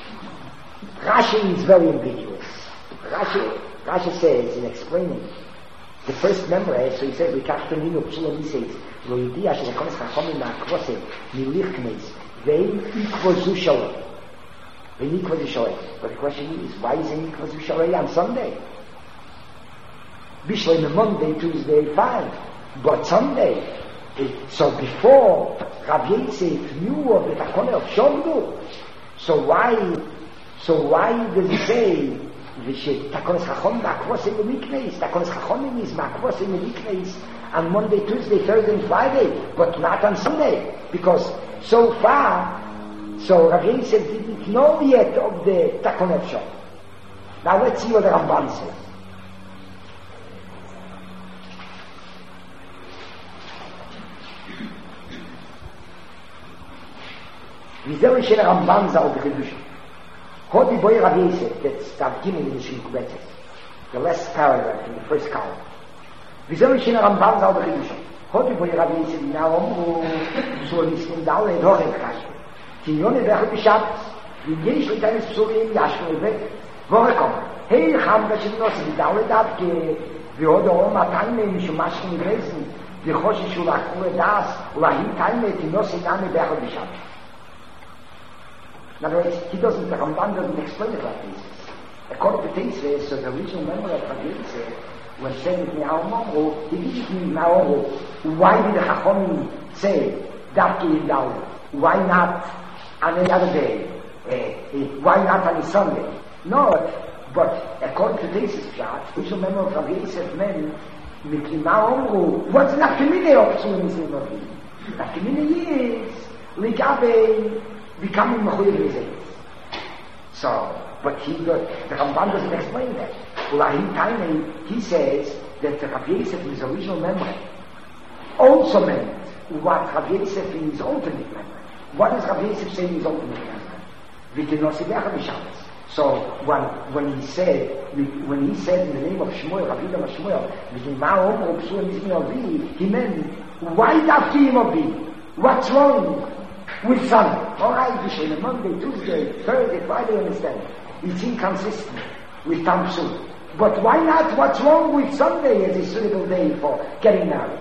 Speaker 2: Rashi is very ambiguous. Rashi, Rashi says in explaining the first memory, so he says, "Vikach Taninu Psula Miseis Lo Yidia Shenekones Chachamim Na'akrose Milichnes Vein Ikvozu Shalom Vein Ikvozu Shalom." But the question is, why is it Ikvozu Shalom on Sunday? Bishleim Monday, Tuesday, fine, but Sunday. So before Rabbi Yosef knew of the takona of Shomru, so why, so why does he say Takonas Chachom Ma'akvos in the weekdays? Takonas Chachom is Ma'akvos in the weekdays on Monday, Tuesday, Thursday, and Friday, but not on Sunday, because so far, so Rabbi Yosef didn't know yet of the takona of Shomru. Now let's see what the Ramban says. Wieso ist der Ramban sau begrüßt? Hot die boy Rabbi Yosef, that's Tav Gimel in the Shilkubetes, the last paragraph in the first column. Wieso ist der Ramban sau begrüßt? Hot die boy Rabbi Yosef, na Omru, so ist in Daule in Horechkash. Tinyone bechel Bishabes, wie jesh mit eines Psulim, Yashko weg, woher kommen? Hey, Cham, das ist noch, die Daule dabke, wie Hodo Oma Taime, mich um Maschen gewesen, wie Choshe Shulachur das, Ulahim Taime, Tinyose Name bechel Bishabes. In other words, he doesn't, the Ramban doesn't explain it like this. According to Teisve, so the original memory of Rabbi Yosef, when saying Mipnei Omru, he didn't mean Mipnei Omru. Why did the Chachomim say, Davki in Daule? Why not on any other day? Uh, uh, why not on a Sunday? No, but according to Teisve's chart, the original memory of Rabbi Yosef meant Miklima Omru, what's Nafkamine of Psulim Islam Avi? Nafkamine is Ligabe becoming Mechuyev Yizayis. So, but he, the, the Ramban doesn't explain that. Ulahi Taimei, he says that the Rabbi Yosef in his original memory also meant what Rabbi Yosef in his ultimate memory. What does Rabbi Yosef say in his ultimate memory? V'tenosidech b'Shabbos. So when when he said when he said in the name of Shmuel, Rabbi Yudam Shmuel, V'yimah Omru Psulim Islam Avi, he meant why Dafti Avi? What's wrong with Sunday? All right, Vishay, Monday, Tuesday, Thursday, Friday, understand? It's inconsistent with Tam Psulim. But why not? What's wrong with Sunday as a suitable day for getting married?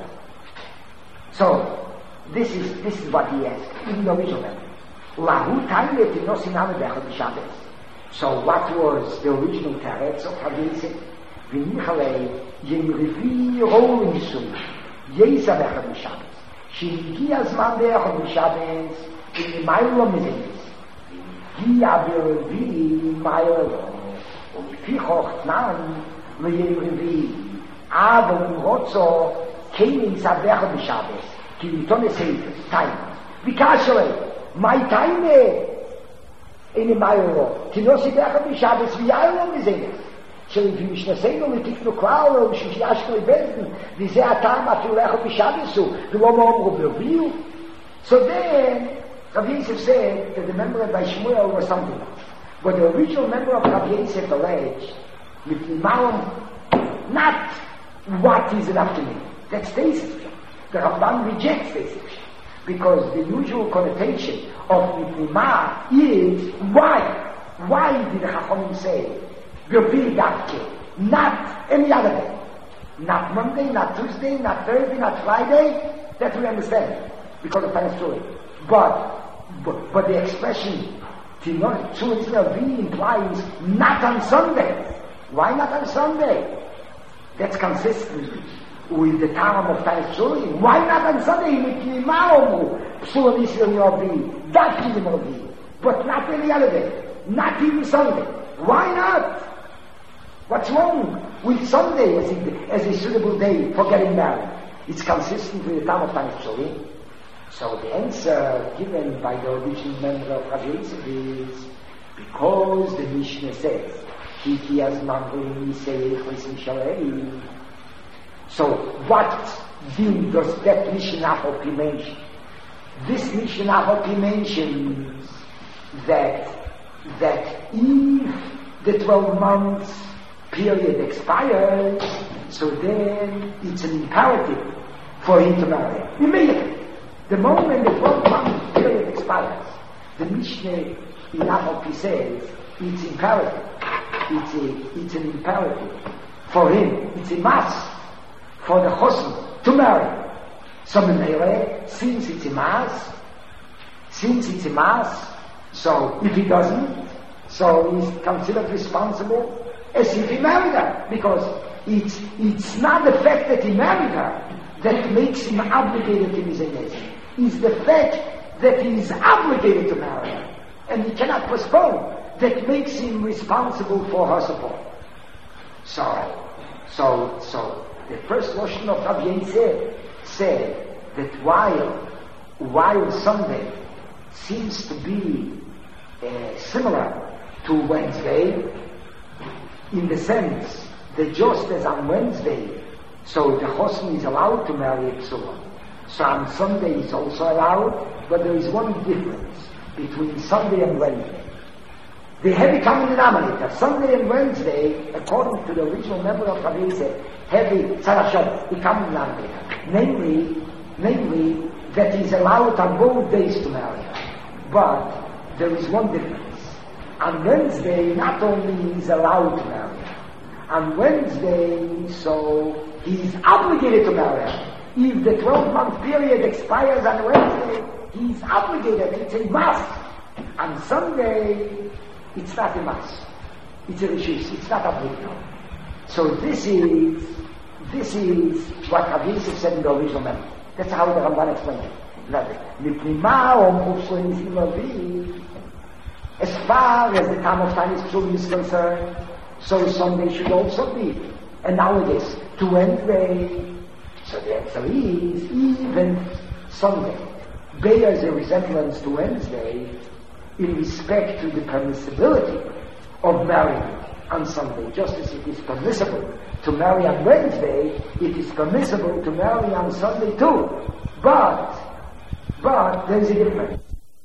Speaker 2: So this is this is what he asked in the original memory. Lahu Taile Tinosin Amedech B'Shabbos. So what was the original teretz of Rabbi Yosef? V'nichalei yem revi rol nisum yesa bechad b'Shabbos. She'igi azman bechad b'Shabbos in Maylo Mizenis. V'gia b'revi Maylo. U'pichoch tnan l'yem revi Avo m'rotzo kein sa bechad b'Shabbos ki nitone seifes time. V'kashalei my time in the Mayro, Tinosi Becha B'Shabbos, V'yaylo Mizenes. Shelim Fi Mishnasenu, L'tiknu Klalo, M'shishashnu Ibezden, V'zeh Atam Afilu Lecha B'Shabbosu, V'lo Ma'omru B'Rviu. So then, Rabbi Yosef said that the memory by Shmuel was something else. But the original memory of Rabbi Yosef alleged, L'Imam, not what is enough to me. That's Teisif. The Ramban rejects Teisif. Because the usual connotation of Miklima is why? Why did the Chachamim say Gurbi Davke? Not any other day. Not Monday, not Tuesday, not Thursday, not Friday. That we understand because of time story. But, but but the expression Tzutzna V implies not on Sunday. Why not on Sunday? That's consistent with the time of Thanksgiving. Why not on Sunday? Psulim Islam Avi, that is Avi, but not any other day, not even Sunday. Why not? What's wrong with Sunday as a, as a suitable day for getting married? It's consistent with the time of Thanksgiving. So the answer given by the original member of Rabbi Yosef is because the Mishnah says, Kiki as Mangoli Seich Lisim Shalei. So what din does that Mishnah Hopi mention? This Mishnah Hopi mentions that that if the twelve months period expires, so then it's an imperative for him to marry. Immediately, the moment the twelve months period expires, the Mishnah in Hopi says it's imperative. It's a, it's an imperative for him. It's a must for the chosn to marry. So Memele, since it's a mass, since it's a mass, so if he doesn't, so he's considered responsible as if he married her, because it's it's not the fact that he married her that makes him obligated to his engagement. It's the fact that he is obligated to marry her, and he cannot postpone, that makes him responsible for her support. So, so, so. The first notion of Rabbi Yosef said that while while Sunday seems to be uh, similar to Wednesday, in the sense that just as on Wednesday, so the chosn is allowed to marry a psula, so on Sunday is also allowed, but there is one difference between Sunday and Wednesday. The heavy common denominator, Sunday and Wednesday, according to the original member of Rabbi Yosef, heavy tzarashot, the common denominator. Namely, namely, that he is allowed on both days to marry her. But there is one difference. On Wednesday, not only is allowed to marry her, on Wednesday, so he is obligated to marry her. If the twelve-month period expires on Wednesday, he is obligated, it's a must. On Sunday, it's not a must. It's a rishus, it's not obligatory. So this is, this is what Rabbi Yosef said in the original memory. That's how the Ramban explained it. As far as the time of time is truly is concerned, so Sunday should also be analogous to Wednesday. So the answer is, even Sunday bears a resemblance to Wednesday in respect to the permissibility of marrying on Sunday. Just as it is permissible to marry on Wednesday, it is permissible to marry on Sunday too. But, but there is a difference.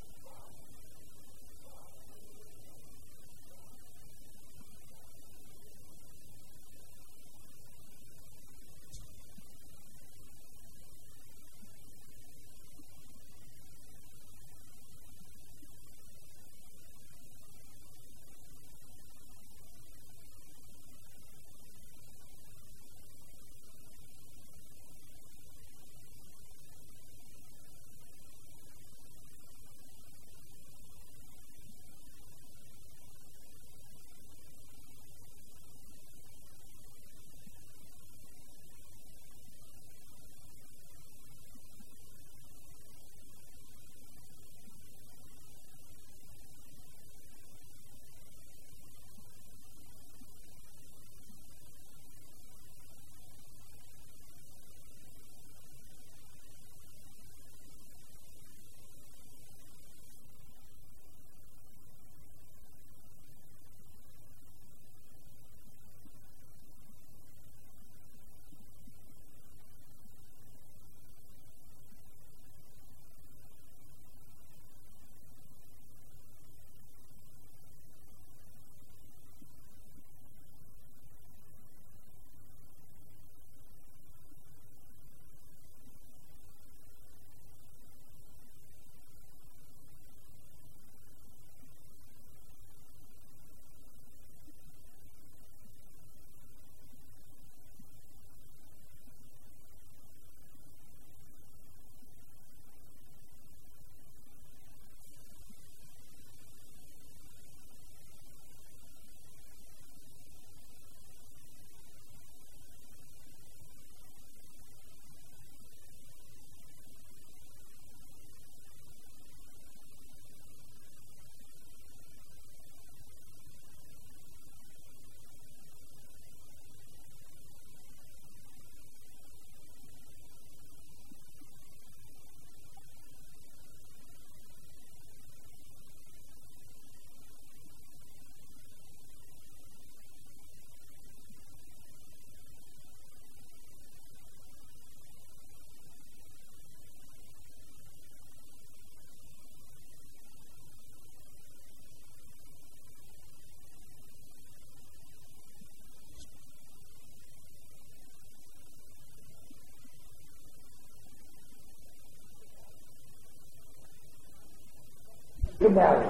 Speaker 2: To marry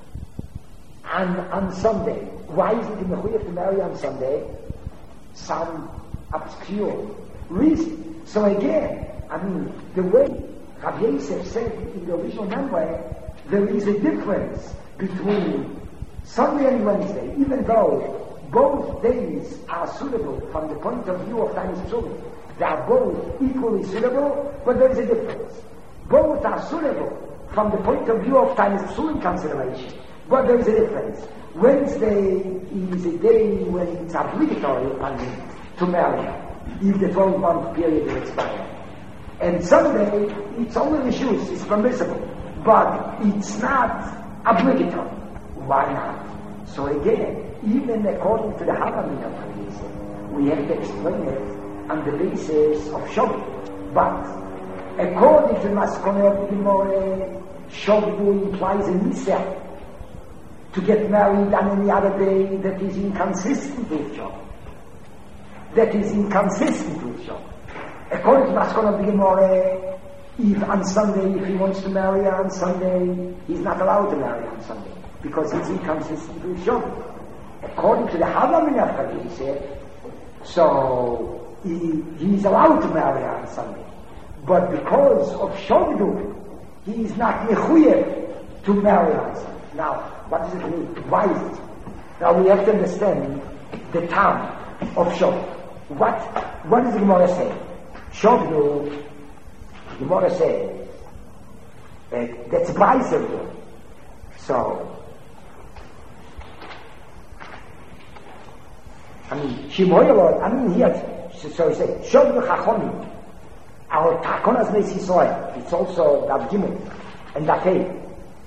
Speaker 2: on, on Sunday. Why is it mechuyev to marry on Sunday? Some obscure reason. So again, I mean, the way Rav Yosef said in the original memoir, there is a difference between Sunday and Wednesday, even though both days are suitable from the point of view of Tanis Psulim. They are both equally suitable, but there is a difference. Both are suitable from the point of view of Tanis Psulim consideration, but there is a difference. Wednesday is a day when it's obligatory upon me to marry if the twelve-month period is expired. And Sunday, it's only rishus, it's permissible, but it's not obligatory. Why not? So again, even according to the Halamin of Hadith, we have to explain it on the basis of Shabbat. But according to Maskone of the Gemara, Shabbat implies a Nisah to get married on any other day that is inconsistent with Shabbat. That is inconsistent with Shabbat. According to Maskone of the Gemara, if on Sunday, if he wants to marry her on Sunday, he's not allowed to marry on Sunday because it's inconsistent with Shabbat. According to the Halamin of Hadith, so he, he's allowed to marry her on Sunday. But because of Shabbat, he is not mechuyev to marry her on Sunday. Now, what does it mean? Why is it? Now we have to understand the time of Shabbat. What, what does the Gemara say? Shabbat, the Gemara says, uh, that's Breiser. So, I mean, Shimoyelot, I mean, he has, so he said, Shov Chachomim, our Takonas Meis Yisrael, it's also Dav Gimel, and Dav Hey.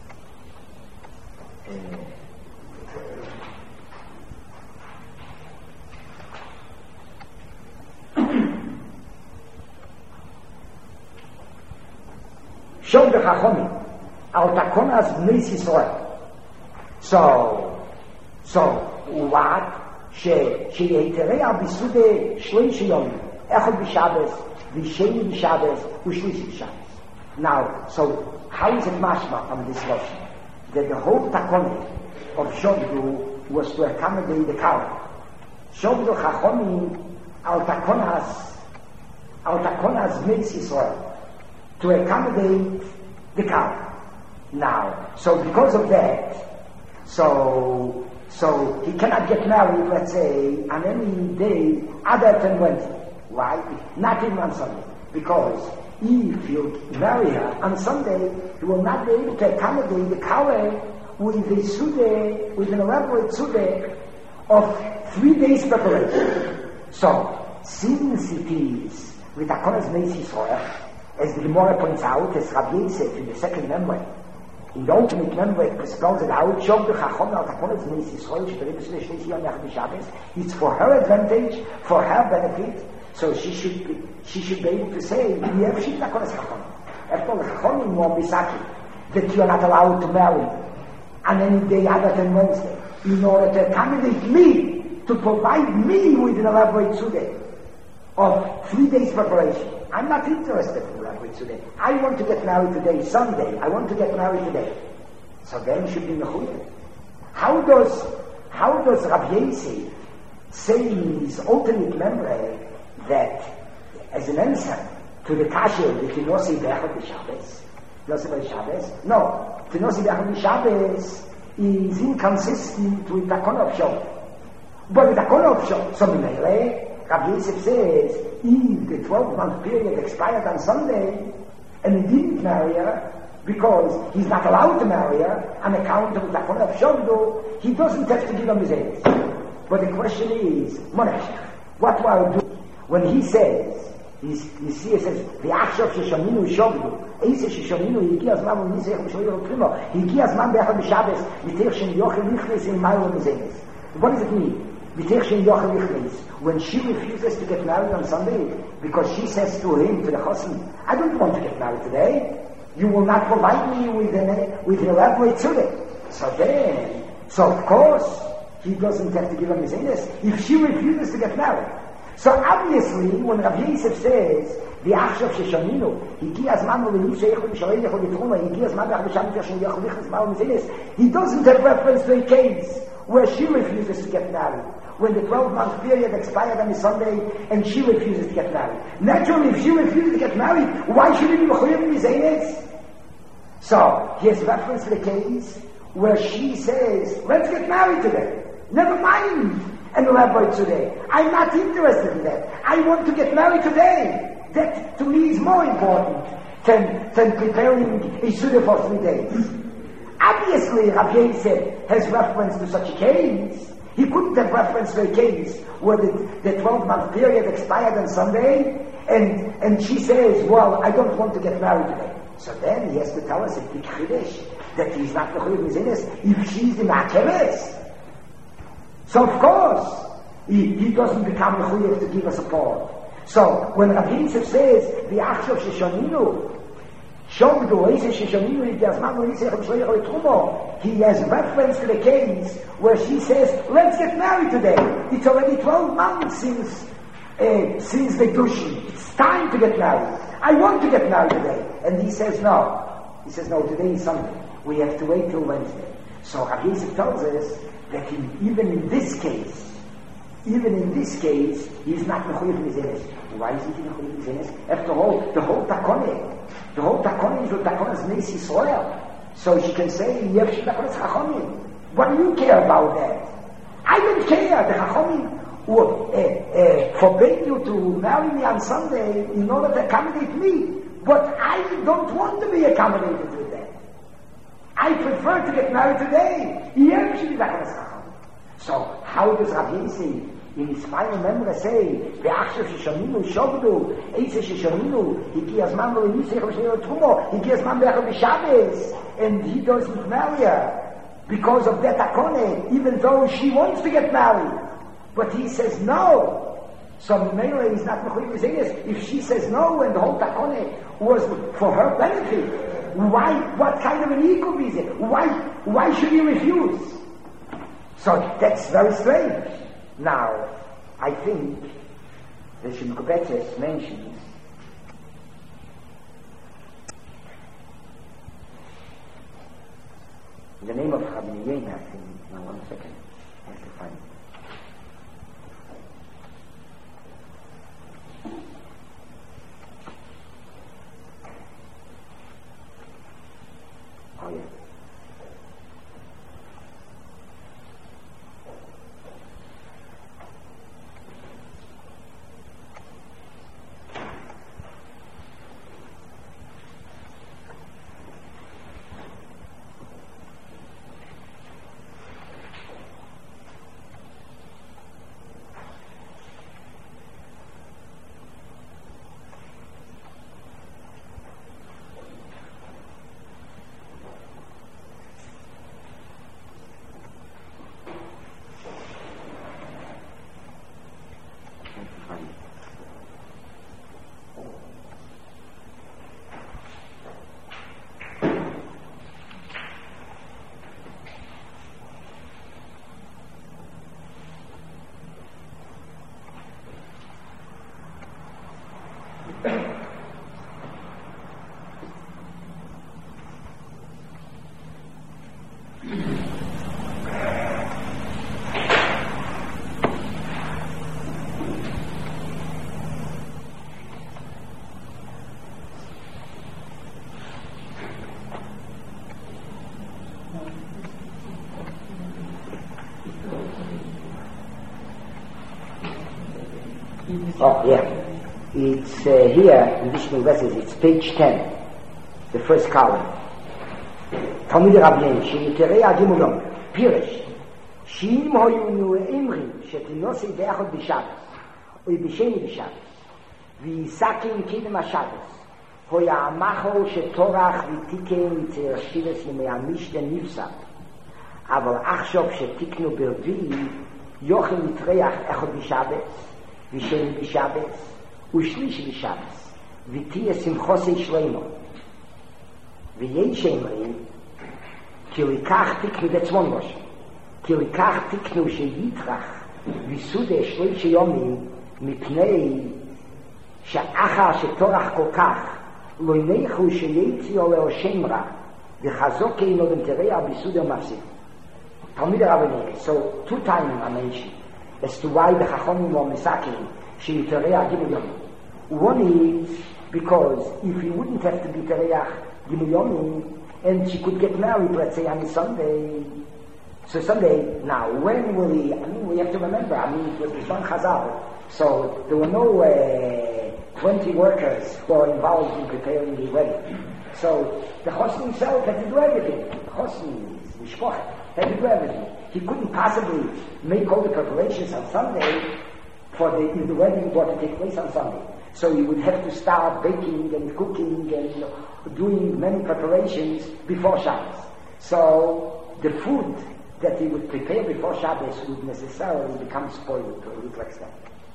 Speaker 2: Shov Chachomim, our Takonas Meis Yisrael. So, so, what? שיתראה על ביסודי שלושה יום, אחד בשבס, ושני בשבס, ושלישי בשבס. Now, so, how is it mashma from this lesson? That the whole takone of Shovdu was to accommodate the cow. Shovdu chachomim al takonas, al takonas Meis Yisrael, to accommodate the cow. Now, so because of that, so, So he cannot get married, let's say, on any day other than Wednesday. Why? Not even on Sunday. Because if you marry her on Sunday, you will not be able to accommodate the Kaweh with a Sude, with an elaborate Sude of three days preparation. So, since it is with Akonas Meis Yisrael, as the Gemara points out, as Rabbi Yosef in the second memory, in the ultimate memory, it spells it out, Shov Chachom al Takonas Meis Yisrael, it's for her advantage, for her benefit, so she should be, she should be able to say, after all, Chachomim won't be saki, that you are not allowed to marry on any day other than Wednesday, in order to accommodate me, to provide me with an elaborate Sude of three days preparation. I'm not interested in elaborate Sude. I want to get married today, Sunday. I want to get married today. So then you should be mechuyah. How does, how does Rav Yosef say in his ultimate memory that as an answer to the kasha, the Tinosi Be'echad B'Shabbos, Tinosi B'Shabbos? No, Tinosi Be'echad B'Shabbos is inconsistent with the Takon of Shov. But the Takon of Shov, so Minele, Rav Yosef says, if the twelve-month period expired on Sunday, and he didn't marry her, because he's not allowed to marry her, on account of the Takon of Shovdo, he doesn't have to give him his age. But the question is, Monashach, what do I do? When he says, you see, he says, the Achshav Sheshaminu Shovdo, Eise Sheshaminu, Higi Azman, and Nisech Mishoyer Primo, Higi Azman Be'echad B'Shabbos, Mitech Shem Yochel Nichnes in Mayel Mizenes. What does it mean? When she refuses to get married on Sunday, because she says to him, to the husband, I don't want to get married today. You will not provide me with an, with an elaborate tzedek. So then, so of course, he doesn't have to give him his anus if she refuses to get married. So obviously, when Rabbi Yosef says, the Achshav Sheshaminu, Higi Azman V'Lehi Sheichel Yisharei Yechol Yitruma, Higi Azman V'Achad B'Shabbos Yashon Yechol Yichnes Ma'al Mizenes, he doesn't have reference to a case where she refuses to get married, when the twelve-month period expired on a Sunday and she refuses to get married. Naturally, if she refuses to get married, why should he be mechuyev in his enes? So, he has reference to the case where she says, let's get married today. Never mind an elaborate today. I'm not interested in that. I want to get married today. That, to me, is more important than, than preparing a Suda for three days. Obviously, Rav Yosef has reference to such a case. He couldn't have reference to a case where the, the twelve-month period expired on Sunday, and, and she says, well, I don't want to get married today. So then he has to tell us a big chiddush, that he's not the Mechuyev Mizenes if she's the Ma'akeves. So of course, he, he doesn't become Mechuyev to give us a part. So when Rav Yosef says, the Achshav Sheshaminu, he has reference to the case where she says, let's get married today. It's already twelve months since uh, since the Dushi. It's time to get married. I want to get married today. And he says, no. He says, no, today is Sunday. We have to wait till Wednesday. So Rav Yosef tells us that he, even in this case, even in this case, he is not mechuyev mizenes. Why is he mechuyev mizenes? After all, the whole takone, the whole takone is the takone's Meis Yisrael. So she can say, Yevshi takone's chachomim. What do you care about that? I don't care. The chachomim uh, uh, forbade you to marry me on Sunday in order to accommodate me. But I don't want to be accommodated with that. I prefer to get married today. Yevshi takone's chachomim. So how does Rav Yosef in his final memory say, Ve'achshav sheshaminu shovdu, Eise sheshaminu, Higi azman lo yinisech v'sheyo trumo, Higi azman be'echad b'Shabbos, and he doesn't marry her because of that akone, even though she wants to get married. But he says no. So Mimele is not mechuyev to say this. If she says no and the whole takone was for her benefit, why, what kind of an ego is it? Why, why should he refuse? So that's very strange. Now, I think the Shimkubetes mentions the name of Rabbi Yena, I think. Now, one second. I have to find it. Oh, yeah. Oh, yeah. It's uh, here, in Vishnu verses, it's page ten, the first column. Talmid Rabbein, שיתרי הגימויון, פירש, שאם היו נאמרים שתנוסי באחד בשבס, או בשני בשבס, ויסקים קידם השבס, היה המחו שטורח ותיקן יצר שיבס ימי המשתה נפסק, אבל עכשיו שתיקנו ברביעי, יוכל יתריח אחד בשבס, ושני בשבס, ושלישי בשבס, ותהיה שמחוסי שלמה. ויש אמרים, כי לקח תקנו דצמון ראשי, כי לקח תקנו שיתרח, וסודה שלושה יומים, מפני שאחר שטורח כל כך, לא יניחו שיציאו לאו שם רע, וחזוק אינו דמתריה בסודה מפסיד. תלמיד הרבני, so two times I mentioned, as to why the Chachamim were misaking she'yitereach gimel yomim. One is because if he wouldn't have to be tereach gimel yomim, and she could get married, let's say on a Sunday. So Sunday, now when will he? I mean, we have to remember. I mean, it was Bishvan Chazal, so there were no uh, twenty workers who were involved in preparing the wedding. So the Chosni himself had to do everything. The Chosni, Mishpoch, had to do everything. He couldn't possibly make all the preparations on Sunday for the, if the wedding were to take place on Sunday. So he would have to start baking and cooking and doing many preparations before Shabbos. So the food that he would prepare before Shabbos would necessarily become spoiled to a little extent.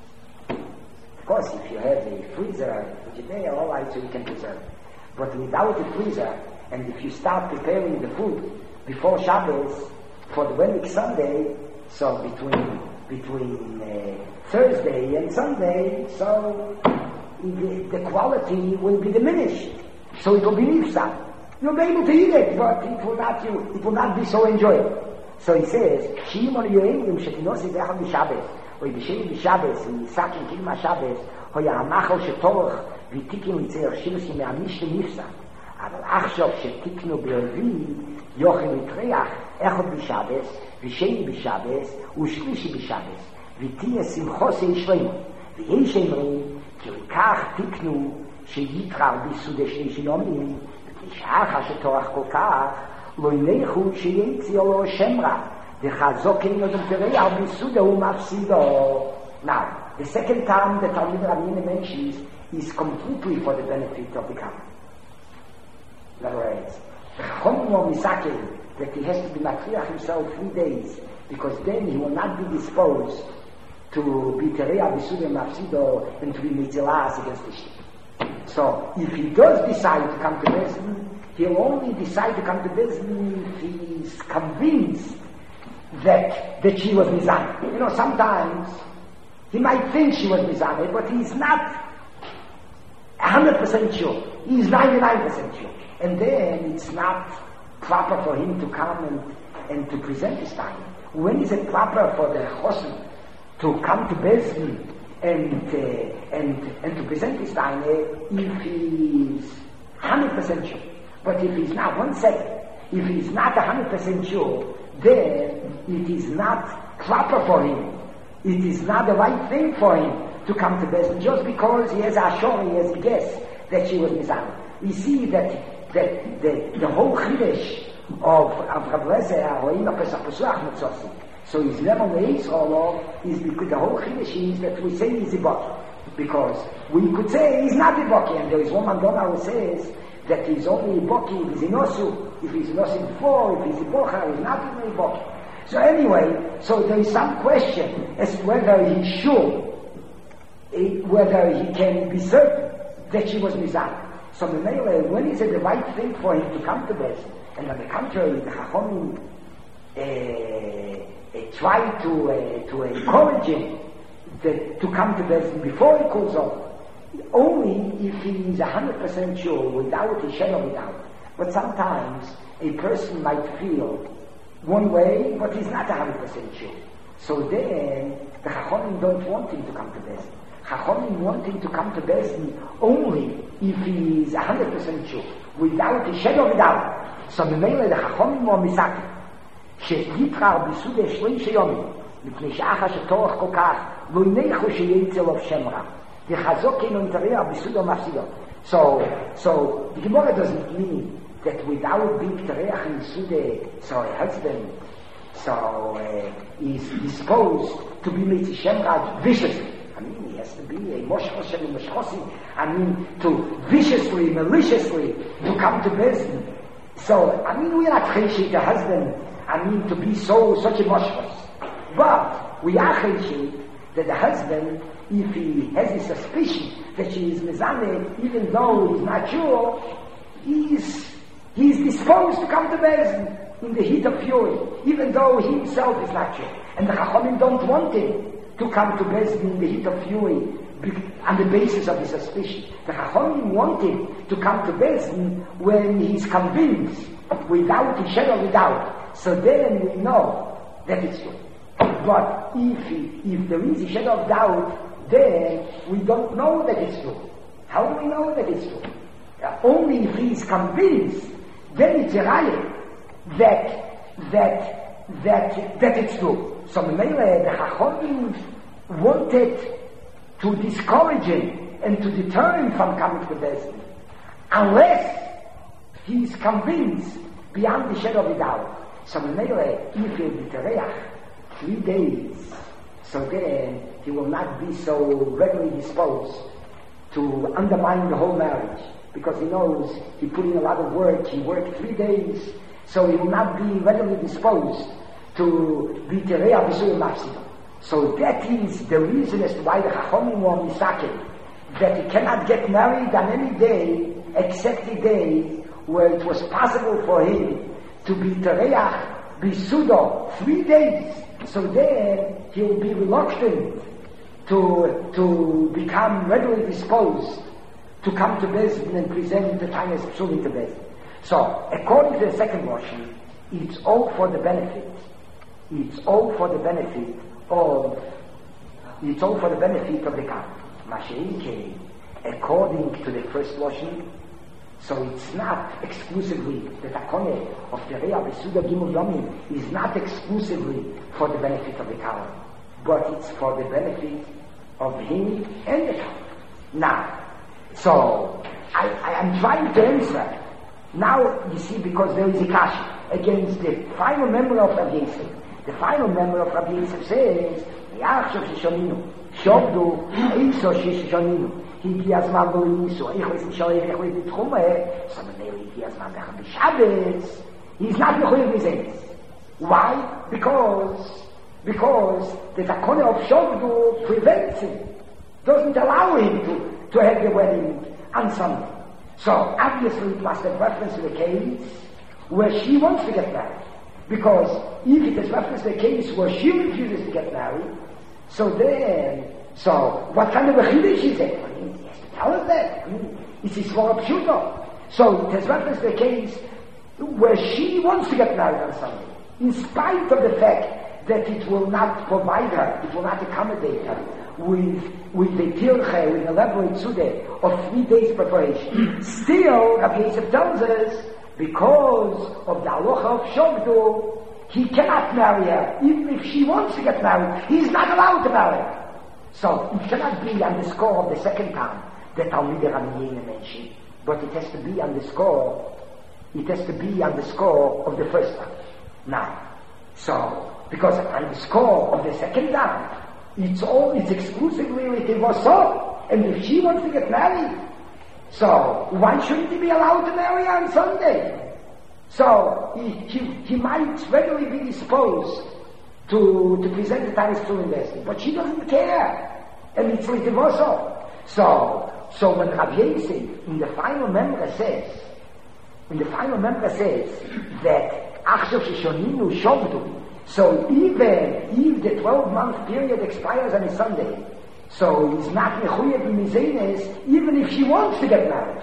Speaker 2: Of course, if you have a freezer, which is there, all right, so you can preserve. But without a freezer, and if you start preparing the food before Shabbos, for the wedding Sunday, so between between uh, Thursday and Sunday, so the, the quality will be diminished. So it will be nifsad. You'll be able to eat it, but it will not you it will not be so enjoyable. So he says, Shimon Yoelim Shetinosi Be'achad B'Shabbos, or B'Sheni B'Shabbos, in Yisakim Kilma Shabbos, Hoya Amachal Shetorach, V'tikim Yitzer Shimos Me'amish Nifsad. אבל עכשיו שתיקנו ברביעי יוכל יתריח אחד בשבס ושני בשבס ושלישי בשבס ותהיה שמחוסי שלמה ויש אמרים כי כך תיקנו שיתרח בסודי שלישי יומים ושאחר שטורח כל כך לא יניחו שיציאו לו שם רע the Chazokin Yodum Tereya Bisuda Umafsido. Now, the second time the Talmud Ravina mentions is completely for the benefit of the Kavan. In other words, the Chachomim were misakel that he has to be matriach himself three days, because then he will not be disposed to be Tereya Bisuda Umafsido and to be Mitzilas against the Shit. So, if he does decide to come to Bezdin, he'll only decide to come to Bezdin if he's convinced that that she was Mizan. You know, sometimes he might think she was Mizan, but he's not one hundred percent sure. He's ninety-nine percent sure. And then it's not proper for him to come and, and to present his time. When is it proper for the Chosen to come to Bezdin and, uh, and, and to present his time if he's one hundred percent sure? But if he's not, one second, if he's not one hundred percent sure, then it is not proper for him. It is not the right thing for him to come to Bezdin just because he has a shor, he has a guess that she was Mizan. We see that that the, the whole Chiddush of of Rav Lezer Aroim Pesach Pesuach Mitzosi. So his level of Yisrael is because the whole Chiddush is that we say he's a Boki, because we could say he's not a Boki, and there is one Mandona who says that he's only a Boki if he's in Osu, if he's in Osu before, if he's a Bocha, he's not even a Boki. So anyway, so there is some question as to whether he's sure, whether he can be certain that she was Mizan. So Memele, when is it the right thing for him to come to Bezdin? And on the contrary, the Chachomim uh, uh, try to uh, to encourage him that, to come to Bezdin before he calls off, only if he is one hundred percent sure, without a shadow of a doubt. But sometimes a person might feel one way, but he's not one hundred percent sure. So then, the Chachomim don't want him to come to Bezdin. Chachomim want him to come to Bezdin only if he is one hundred percent sure, without a shadow of a doubt. So ממילא the Chachomim were misakel, שיתרא בסודה שלושה יומים, מפני שאחר שטורח כל כך, לא הניחו שיצא לו שם רע. וחזוק אינו נתראה בסודה ומפסידו. So, so, the Gemara doesn't mean that without being tereach in Sude, so a husband, so uh, is disposed to be mitzvah Shem viciously. I mean, he has to be a moshchos shel moshchosim. I mean, to viciously, maliciously, to come to Bezdin. So, I mean, we are not cheshik the husband, I mean, to be so, such a moshchos. But, we are cheshik that the husband, if he has a suspicion that she is mezaneh, even though he's not sure, he's, he's disposed to come to Bezdin in the heat of fury, even though he himself is not sure. And the Chachomim don't want him to come to Bezdin in the heat of fury on the basis of the suspicion. The Chachomim want him to come to Bezdin when he's convinced, without a shadow of a doubt. So then we know that it's true. But if he, if there is a shadow of doubt, then we don't know that it's true. How do we know that it's true? Uh, only if he is convinced, then it's a raya that that that that it's true. So the Chachomim wanted to discourage him and to deter him from coming to Bezdin, unless he is convinced beyond the shadow of a doubt. So if he'll be tereach three days, so then he will not be so readily disposed to undermine the whole marriage, because he knows he put in a lot of work, he worked three days, so he will not be readily disposed to be tereach b'suya mafsido. So that is the reason as to why the Chachomim were misakel, that he cannot get married on any day except the day where it was possible for him to be tereach b'sudo three days. So then he will be reluctant to to become readily disposed to come to Bezdin and present the Tainas Psulim to Bezdin. So, according to the second version, it's all for the benefit. It's all for the benefit of. It's all for the benefit of the count. Mashiach, according to the first version, so it's not exclusively the takone of the Rea Besuda Gimul Yomim is not exclusively for the benefit of the count, but it's for the benefit of him and the count. Now, so I, I am trying to answer. Now, you see, because there is a kasha against the final member of Rav Yosef, the final member of Rabbi Yosef says, Yachshav Shishoninu, Shovdu, Eiso Shishoninu, Higi Azman B'Lisu, Eichlis Nishoyer, Eichlis Nitchume, so Meneli Higi Azman B'Cham B'Shabbos, he's not Mechuyev Mizenis. Why? Because, because the Takone of Shovdu prevents him, doesn't allow him to, to have the wedding on Sunday. So, obviously it must have reference to the case where she wants to get married. Because if it is reference to the case where she refuses to get married, so then, so what kind of a chiddush is it? I mean, he has to tell us that. I mean, it's his small pshuto. So it has reference to the case where she wants to get married on Sunday, in spite of the fact that it will not provide her, it will not accommodate her with with the tirche, with an elaborate sude of three days preparation. Still, Rabbi Yosef tells us, because of the halacha of Shovdu, he cannot marry her. Even if she wants to get married, he's not allowed to marry her. So it cannot be on the score of the second time that Talmidei Rabbeinu mentioned, but it has to be on the score. It has to be on the score of the first time. Now, so because on the score of the second time, it's all it's exclusively with the Vosot, and if she wants to get married, so why shouldn't he be allowed to marry on Sunday? So he, he, he might readily be disposed to, to present the Tanis to investing, but she doesn't care, and it's with the Vosot. So, so when Rabbi Yosef in the final member says, in the final member says that Achshav Shishoninu Shovdu, so even if the twelve-month period expires on a Sunday, so he's not mechuyev b'mizenes, even if she wants to get married.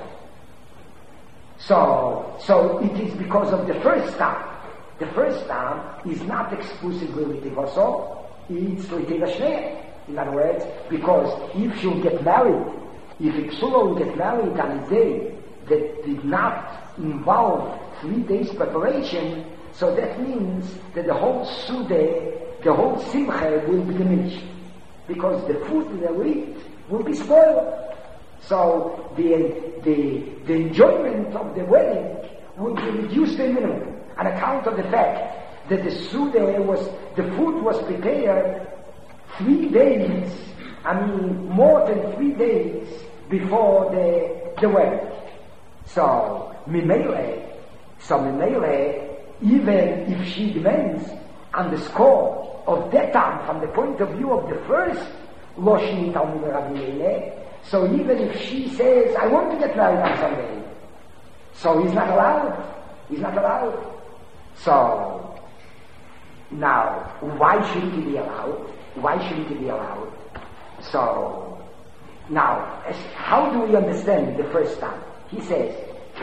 Speaker 2: So, so it is because of the first time. The first time is not exclusively with Tivoso, it's with Tivashneah. In other words, because if she'll get married, if Ipsula will get married on a day that did not involve three days preparation, so that means that the whole Sude, the whole Simcha will be diminished. Because the food that they'll eat will be spoiled. So the, the, the enjoyment of the wedding will be reduced to a minimum on account of the fact that the Sude was, the food was prepared three days, I mean more than three days before the, the wedding. So, Mimele, so Mimele, even if she demands on the score of that time from the point of view of the first Loshni Talmidei Rabbeinu, so even if she says, I want to get married on Sunday, so he's not allowed. He's not allowed. So, now, why shouldn't he be allowed? Why shouldn't he be allowed? So, now, as, how do we understand the first time? He says,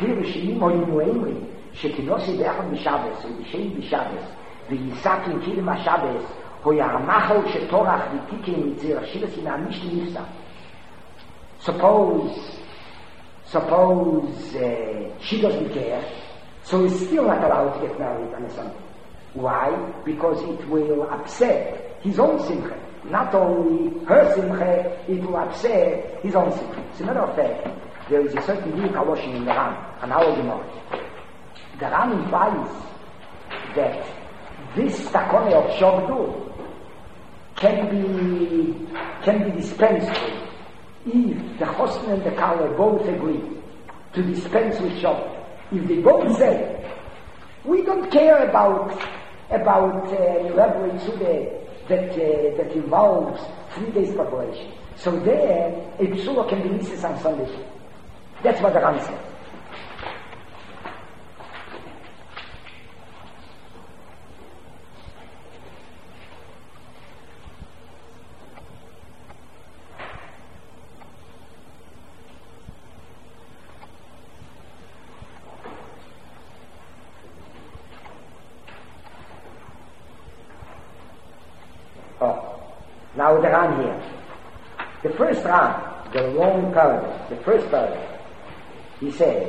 Speaker 2: שכנוסי באחד בשבס ובשני בשבס וייסק עם קידם השבס הוא ירמחל שטורח ותיקן מציר השבס הנה המשנה נפסק. Suppose suppose uh, she doesn't care, so he's still not allowed to get married on a Sunday. Why? Because it will upset his own simcha. Not only her simcha, it will upset his own simcha. As a matter of fact, there is a certain view Kaloshim in the Ram, an hour Gemara. The Ram implies that this takone of Shovdu can be can be dispensed with if the Chosn and the Kala both agree to dispense with Shovdu. If they both say, we don't care about about uh, elaborate sude that uh, that involves three days preparation. So then a psula can be listed on Sunday. That's what the Ram says. Oh, now the Ram here. The first Ram, the long paragraph, the first paragraph, he said,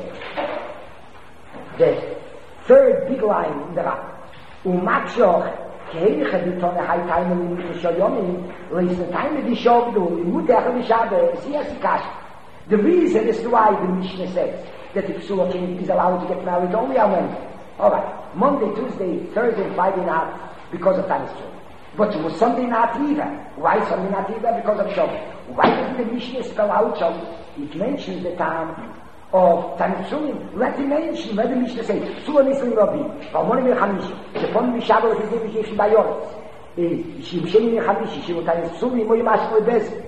Speaker 2: the third big line in the Ram, Umakshoch, Keheiche Bitone Hai Taimel Mishoyomin, Leisne Taime Bishogdu, Mutech Mishabe, Siyasikash. The reason is why the Mishnah says that the Psula king is allowed to get married only on Wednesday. Alright, Monday, Tuesday, Thursday, Friday night, because of Tanis Chum. But it was Sunday not either. Why Sunday not either? Because of Shabbat. Why doesn't the Mishnah spell out Shabbat? It mentions the time of Tanis Chum. Let it mention, let the Mishnah say, Sula Nislim Rabbi, Valmoni Mir Chamishi, Shepon Mishabot is Nevi Shefim Bayoretz, Shimsheni Mir Chamishi, Shimon Tanis Chum, Moy Mashmo Bezin.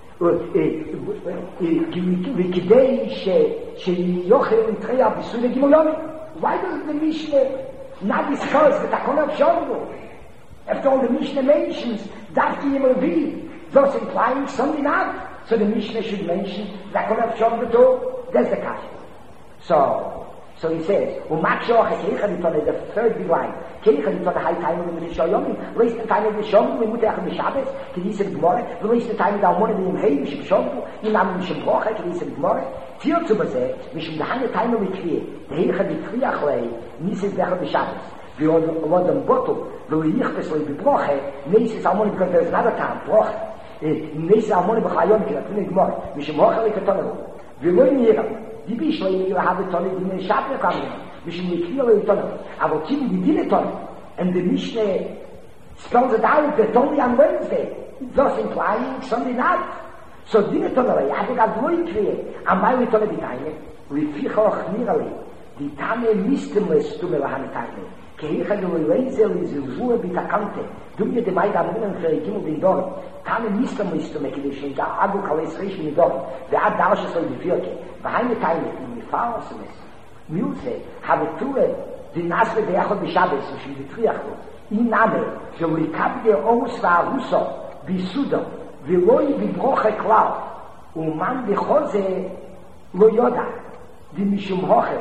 Speaker 2: וכדי שיוכל להתריע בסוד הגימויונים. Why doesn't the Mishnah not discuss the Takon of Shabbat? After all, the Mishnah mentions that Yom Revi, thus implying something not. So the Mishnah should mention the Takon of Shabbat too. That's the kasha. So, so he says, the third big line, high time of the Shoyomim, release the time of the Shom, we mutach the Shabbos, Kedisa Gmore, release the time of the Almon of the Yimhei, Mishim Shombu, Inam Mishim Brocha, Kedisa Gmore, Tier zu Bazeh, Mishim Dahane time of the Kvieh, the Heicha the Kriachlei, Nisis Becha the Shabbos, we on the bottle, the Yichtes Lei Brocha, Nisis Almon, because there's another time, Brocha, Nisis Almon Bechayom, Kedisa Gmore, Mishim Brocha Lekatono, we learn here, die Bischleine, you have the Tonne, die in Shabbat coming. We should make clear the Tonne. Aber Kim, die Dine Tonne. And the Mishnah spells it out that only on Wednesday. Thus implying Sunday night. So Dine Tonne, I think I've learned clear. Am I with Tonne die Teine? We fichoch nirali. Die Tane mistemles to me lahane Teine. Kehicha du leizel is Ruhe bitakante. Du mir de Maida Munnen für Gimel den Dorn. Tane mistemles to me kedishin. Da Agu Kales Rish in Dorn. Der Ad Darsha soll die Vierke. Behind the time, in the falseness, Muse, have a tour, the Nasre de Echot B'Shabbos, which is the Triachlo, in Name, so we cap the Ous Va'aruso, B'Sudo, V'loi B'Broche Klau, Uman B'Choze Lo Yoda, the Mishum Hochel.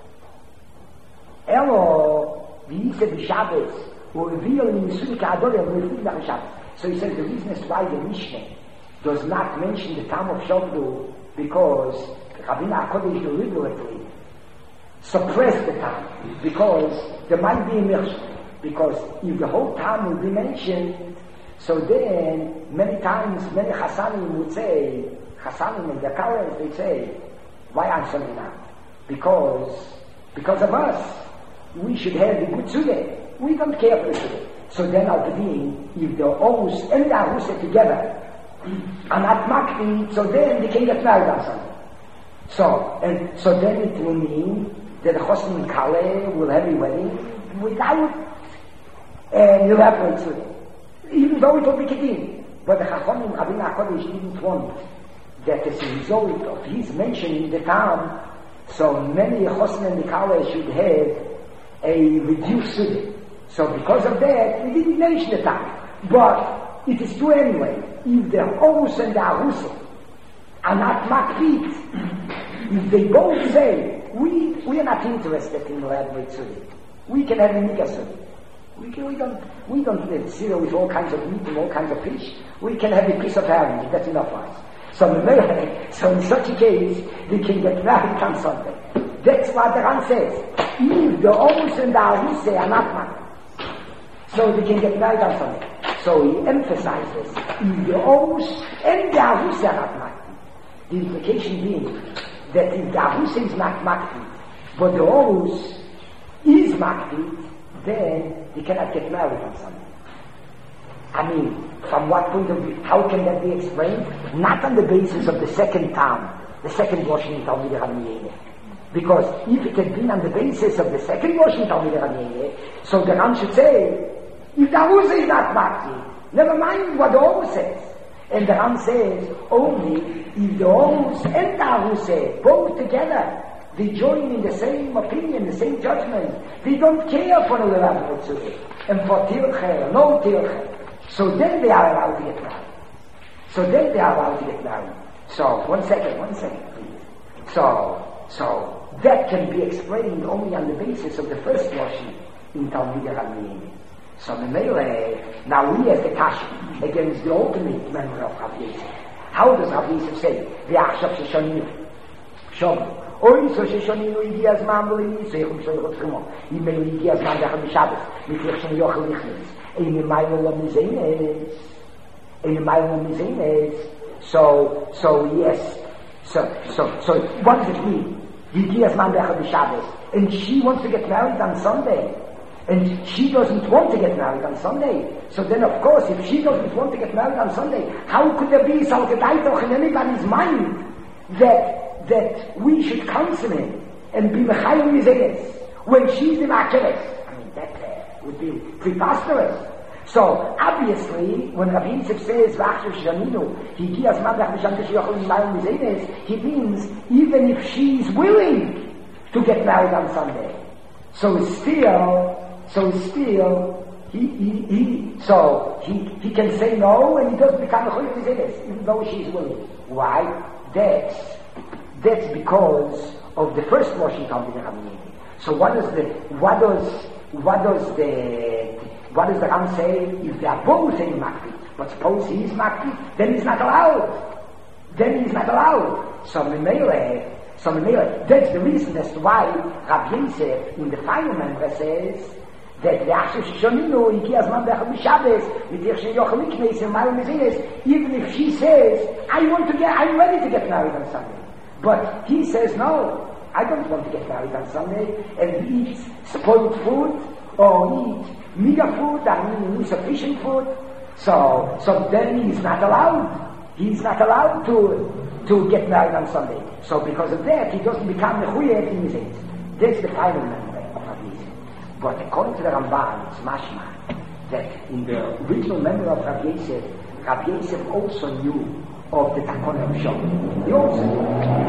Speaker 2: Elo, V'Yise B'Shabbos, U'V'Yil in Misuri Ka'adoria, U'V'Yil B'Shabbos. So he says the reason is why the Mishnah does not mention the time of Shabbat, because Rabbeinu HaKodesh deliberately suppressed the time, because there might be a mirch. Because if the whole time will be mentioned, so then many times many Chassanim would say, Chassanim and the Kalas, they say, why on Sunday night? Because, because of us, we should have the good Suda. We don't care for the Suda. So then al Kedin, if the Oz and the Arus are together, are not makti, so then they can get married on Sunday. So, and so then it will mean that the Chosn Kale will have a wedding without an elaborate Suda. Even though it will be Kedin. But the Chachomim, Rabbeinu HaKodesh didn't want that as a result of his mentioning the time, so many Chosn and Kale should have a reduced Suda. So because of that, we didn't mention the time. But it is true anyway. If the Horus and the Arusa are not makpid, if they both say, we we are not interested in elaborate Suda. We can have a Nika Suda. We, can, we don't we don't live cereal with all kinds of meat and all kinds of fish. We can have a piece of herring, that's enough for us. So, so in such a case, we can get married on Sunday. That's what the Ran says. If the Horus and the Arusa are not makpid, so they can get married on Sunday. So he emphasizes, if the Horus and the Arusa are not makpid, the implication being that if the Arusa is not makpid, but the Horus is makpid, then they cannot get married on Sunday. I mean, from what point of view, how can that be explained? Not on the basis of the second time, the second washing in Talmidei Chachamim. Because if it had been on the basis of the second washing in Talmidei Chachamim, so the Ran should say, if the Arusa is not makpid, never mind what the Horus says. And the Ran says, only if the Horus and the Arusa, both together, they join in the same opinion, the same judgment. They don't care for the elaborate Suda. And for Tirche, no Tirche. So then they are allowed to get married. So then they are allowed to get married. So, one second, one second, please. So, so, that can be explained only on the basis of the first washing in Talmidei Chachamim. So Memele, now we have the Kashi against the ultimate memory of Rav Yosef. How does Rav Yosef say, V'achshav sheshoninu, Shom, Oy so sheshoninu igi azman v'lini, so yechum shol ychotchimo, Yimelu igi azman v'echad b'Shabbos, Miklich shen yochel nichnes, Eine Meilu lo mizenes, Eine Meilu lo mizenes. So, so yes, so, so, so, what does it mean? Igi azman v'echad b'Shabbos, and she wants to get married on Sunday. And she doesn't want to get married on Sunday. So then, of course, if she doesn't want to get married on Sunday, how could there be some gedaitoch in anybody's mind that that we should counsel him and be mechayim mizeres when she's the makeres? I mean, that uh, would be preposterous. So, obviously, when Rabbi Yitzchak says, V'achshav shaninu, he gives madach b'shantish yochel mechayim mizeres, he means even if she's willing to get married on Sunday. So still, so still, he, he, he, so he, he can say no, and he doesn't become a choyv mizeres, even though she's willing. Why? That's, that's because of the first washing of the Ramini. So what does the, what does, what does the, what does the Ram say? If they are both in Makri, but suppose he is Makri, then he's not allowed. Then he's not allowed. So Memele, so Memele, that's the reason as to why Rabbi Yosef in the final member says that the Achshav Shoninu, Iki Azman Bechad B'Shabbos, with the Achshav Yochel Miknes and Mario Mezines, even if she says, I want to get, I'm ready to get married on Sunday. But he says, no, I don't want to get married on Sunday and eat spoiled food or eat meager food, I mean insufficient food. So, so then he's not allowed. He's not allowed to, to get married on Sunday. So because of that, he doesn't become mechuyev in his age. That's the final member of Rabbi Yosef. But according to the Ramban, it's mashma that in the original memory of Rabbi Yosef, Rabbi Yosef also knew of the Takon of Shom. He also knew.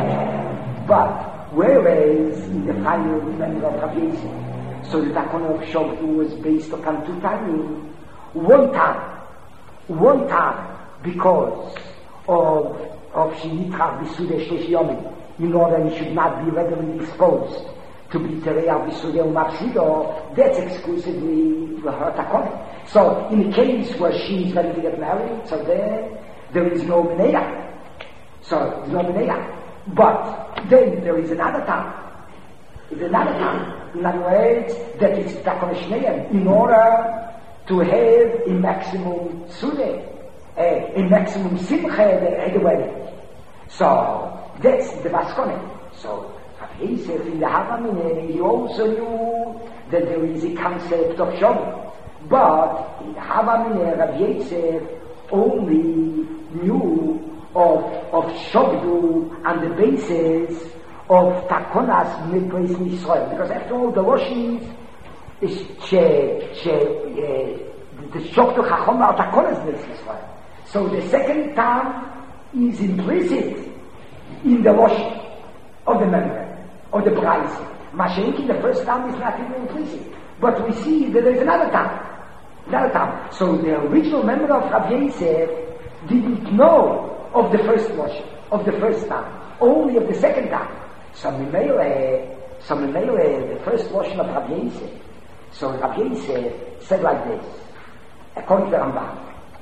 Speaker 2: But whereas in the final memory of Rabbi Yosef, so the Takon of Shom was based upon two times. One time, one time because of of Shinitrach B'Sudeh Shlesh Yomim, in order he should not be regularly exposed to be Tereah B'Sudeh U'Mapsido, that's exclusively her Takon. So in a case where she is ready to get married, so there, there is no Meneah. So there's no Meneah. But then there is another time. It's another time. In other words, that is Takon Shneim, in order to have a maximum Sudeh, a, a maximum Simcha at the wedding. So that's the Baskone. So Rabbi Yosef in the Havamine, he also knew that there is a concept of Shabbat. But in the Havamine, Rabbi Yosef only knew of, of Shabdu on the basis of Takonas Midbreis Yisrael. Because after all, the Roshis is she, she, the Shoktu Chachom al Takonas Midbreis Yisrael. So the second time is implicit in the Rosh of the member, of the Braise. Mashenki, the first time is not even implicit. But we see that there is another time. Another time. So the original member of Rabbi Yosef didn't know of the first Rosh, of the first time, only of the second time. So Mimele, so Mimele, the first Rosh of Rabbi Yosef. So Rabbi Yosef said like this, according to the Rambam,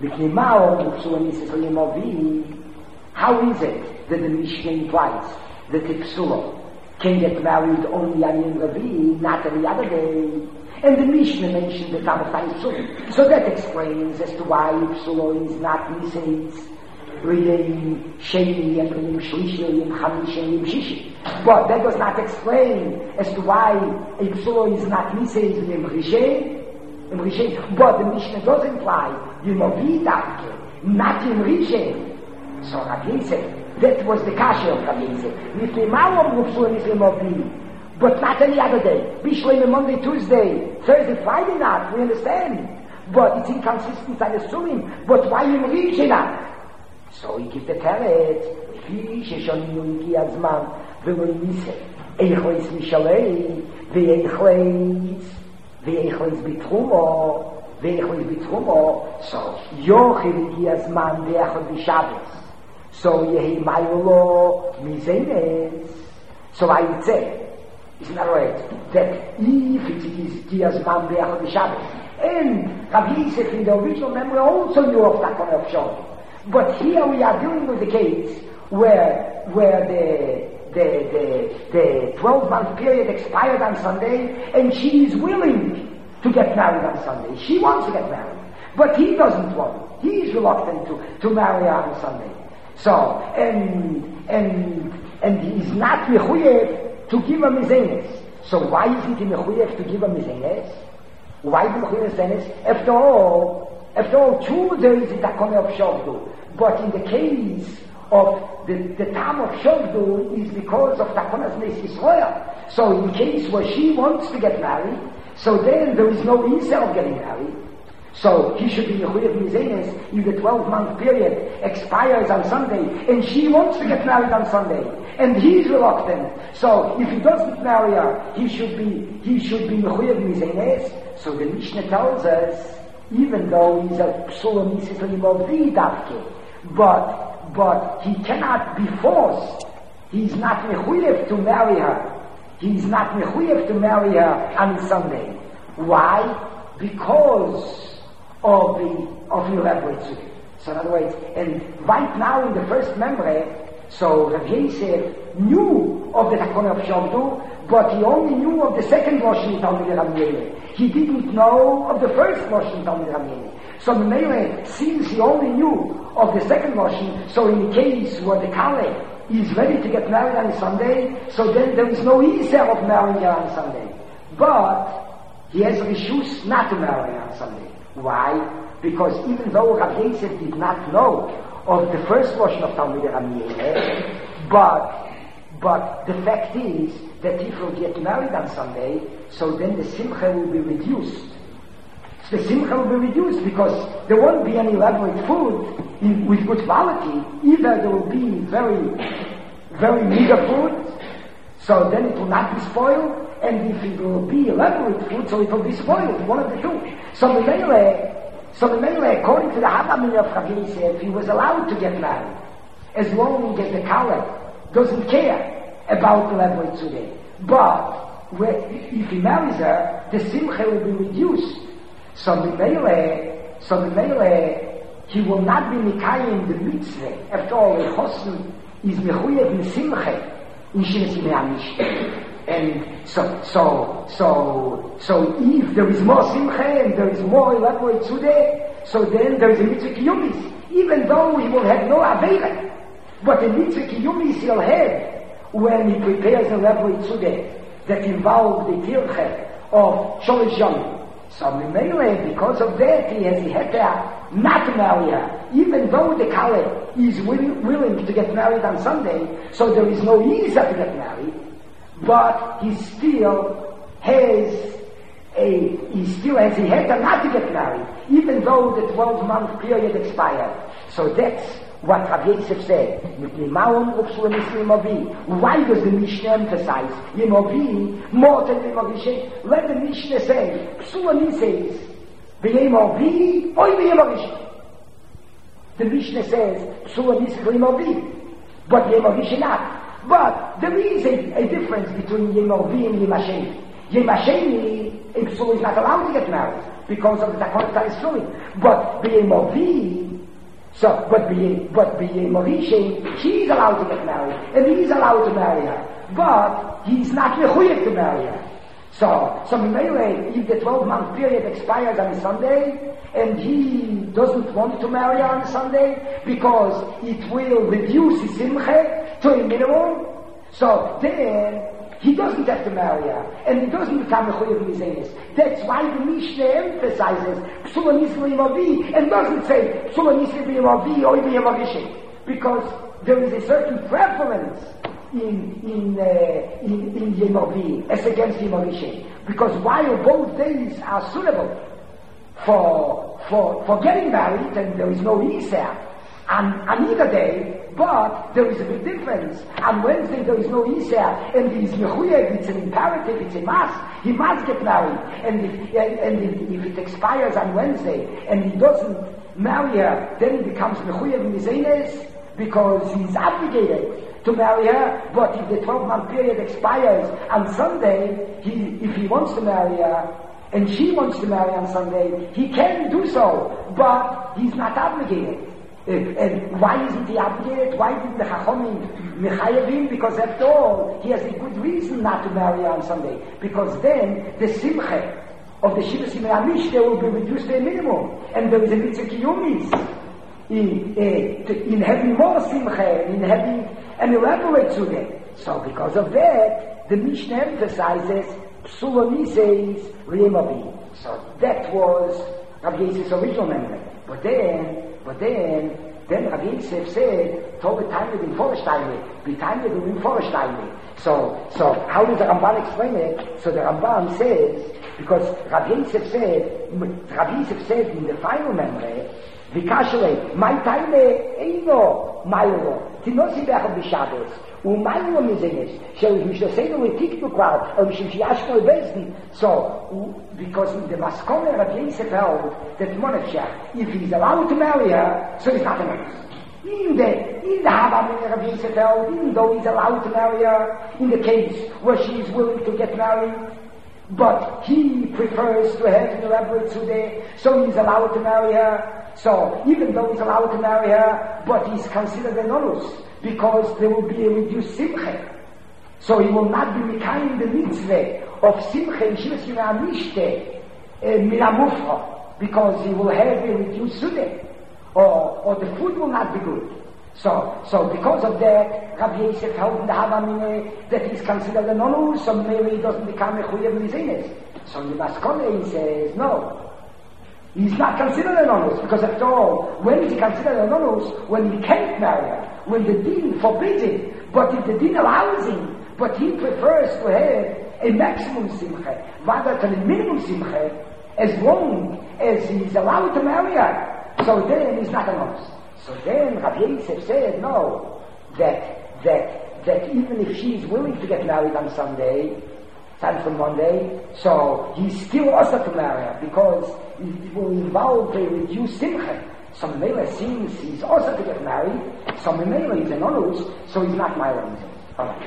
Speaker 2: how is it that the Mishnah implies that the Psulo can get married only on Yom Ravi, not any other day? And the Mishnah mentioned the time of Psulo. So that explains as to why Psulo is not Nisays, Riyim Sheni, and Riyim Shlishi, Riyim Chamish, and Riyim Shishi. But that does not explain as to why a Psulo is not Nisays, Riyim Rishay, but the Mishnah does imply Yom Ravi Davke, not Yom Rishay. So Rabbi Yosef, that was the kasha of Rabbi Yosef. But not any other day. Bishleim Monday, Tuesday, Thursday, Friday not, we understand. But it's inconsistent, I'm assuming. But why Yom Rishay not? So he gives the teretz, Fi sheshoninu igi azman, v'lo yiseh, eichleis mishalei, v'eichleis, v'eichleis bitrumo, v'eichleis bitrumo. So, yochel igi azman v'echot b'Shabbos. So yehi mayolo mizenes. So I would say, it's not right, that if it is igi azman v'echot b'Shabbos, and Rabbi Yosef in the original memory also knew of Takon of Shabbat. But here we are dealing with the case where where the the the the twelve month period expired on Sunday, and she is willing to get married on Sunday. She wants to get married, but he doesn't want. He is reluctant to, to marry her on Sunday. So and and and he is not mechuyev to give her mizenes. So why isn't he mechuyev to give her mizenes? Why do we understand this? After all, after all, true there is a takana of Shavdu. But in the case of the, the time of Shavdu is because of takonas Nes Yisrael. So in case where she wants to get married, so then there is no ease of getting married. So he should be Yehuyev Mizenes if the twelve-month period expires on Sunday, and she wants to get married on Sunday, and he's reluctant. So if he doesn't marry her, he should be he should be Yehuyev Mizenes. So the Mishnah tells us, even though he's a Psula Misislim of the Davke, but but he cannot be forced. He's not Yehuyev to marry her. He's not Yehuyev to marry her on Sunday. Why? Because of the of the elaborate suit. So in other words, and right now in the first memory, so Rav Yosef knew of the takana of Shavdu, but he only knew of the second Lashon Talmidei Rami. He didn't know of the first Lashon Talmidei Rami. So Mele, since he only knew of the second Lashon, so in the case where the Kale is ready to get married on Sunday, so then there is no easier of marrying her on Sunday. But he has rishus not to marry her on Sunday. Why? Because even though Rav Yosef did not know of the first Lashon of Talmidei Rami, but but the fact is that if he'll get married on Sunday, so then the simcha will be reduced. So the simcha will be reduced because there won't be any elaborate food in, with good quality. Either there will be very, very meager food, so then it will not be spoiled, and if it will be elaborate food, so it will be spoiled, one of the two. So the Mele, so the Mele, according to the Havamim of Rav Yosef, he was allowed to get married, as long as the Kale doesn't care about elaborate today. But where, if he marries her, the simcha will be reduced. So the Mele, so the Mele, he will not be Mikayim the mitzvah. After all, the Chosn is mechuyev in simcha in Shinas Yimei HaMishpah. And so, so, so, so if there is more simcha and there is more elaborate today, so then there is a mitzvah kiyumis, even though he will have no aveira. But the mitzvah kiyumis he'll have when he prepares an elaborate today that involves the tirche of Sholish Yom. So Mimele, because of that, he has he had to not to marry her, even though the Kale is will, willing to get married on Sunday, so there is no ease to get married. But he still has a, he still has a head not to get married, even though the twelve-month period expired. So that's what Rav Yosef said. Why does the Mishnah emphasize Yemovi more than Yemovi? Let the Mishnah say, Psulani says, Yemovi or Yemovi. The Mishnah says, Psulani says Yemovi, but Yemovi not. But there is a, a difference between Yemovi and Yemasheni. Yemasheni, a Psul is not allowed to get married because of the Takonata is fluid. But the Yemovi, so, but the but the Yemovi, she's allowed to get married, and he's allowed to marry her. But he's not mechuyev to marry her. So, so Mimele, if the twelve-month period expires on Sunday, and he doesn't want to marry her on Sunday because it will reduce his simcha to a minimum, so then he doesn't have to marry her, and he doesn't become a chuyev mizenes. That's why the Mishnah emphasizes Psula Nisli Yemovi and doesn't say Psula Nisli Yemovi or Yemovi, because there is a certain preference in in uh, in, in Yemovi as against Yemovi, because while both days are suitable for for for getting married, and there is no Isser on, on either day, but there is a big difference. On Wednesday there is no Isser, and he is mechuyev, it's an imperative, it's a must. He must get married, and if, and, and if, if it expires on Wednesday and he doesn't marry her, then he becomes mechuyev mizenes because he's obligated to marry her. But if the twelve-month period expires on Sunday, he, if he wants to marry her, and she wants to marry on Sunday, he can do so, but he's not obligated. And, and why isn't he obligated? Why did the Chachomim mechayev him? Because after all, he has a good reason not to marry on Sunday. Because then the simcha of the Shiva Simei HaMishpah will be reduced to a minimum, and there is a mitzvah kiyumis in, uh, in having more simcha, in having an elaborate sunnah. So because of that, the Mishnah emphasizes Psuloni says Yemovi. So that was Rabbi Yosef's original memory. But then, but then, then Rabbi Yosef said, Tove Taimid in Vorsteine, be Taimid in Vorsteine. So, so how does the Ramban explain it? So the Ramban says, because Rabbi Yosef said, Rabbi Yosef said in the final memory, Vikashele, my Taime Eino Mailo, Tinosi Becha B'Shabbos, Umailo Mizenes, Shel Mishdosenu Etiknu Kvar, El Mishashko Bezdi. So, because in the Maskone Rabbi Yosef held that Monefshach, if he's allowed to marry her, so he's not a man. In the, in the Havamina Rabbi Yosef held, even though he's allowed to marry her, in the case where she is willing to get married, but he prefers to have an elaborate Sude, so he's allowed to marry her. So, even though he's allowed to marry her, but he's considered an onus, because there will be a reduced simcha. So he will not be mekayim the mitzvah of simcha in Shivas Yimei Mishteh Milamufra, because he will have a reduced Sude, or, or the food will not be good. So, so because of that, Rabbi Yosef held in the Havamine that he's considered an onus, so maybe he doesn't become a chuyev mizinis. So in the Maskone he says, no. He's not considered an onus, because after all, when is he considered an onus? When he can't marry her, when the deen forbids it. But if the deen allows him, but he prefers to have a maximum simcha, rather than a minimum simcha, as long as he's allowed to marry her, so then he's not an onus. So then Rabbi Yosef said, no, that, that, that even if she's willing to get married on Sunday, time from Monday, so he's still also to marry her, because it will involve a reduced simcha. So Memela seems he's also to get married, so Memela is an onus, so he's not my own. Alright.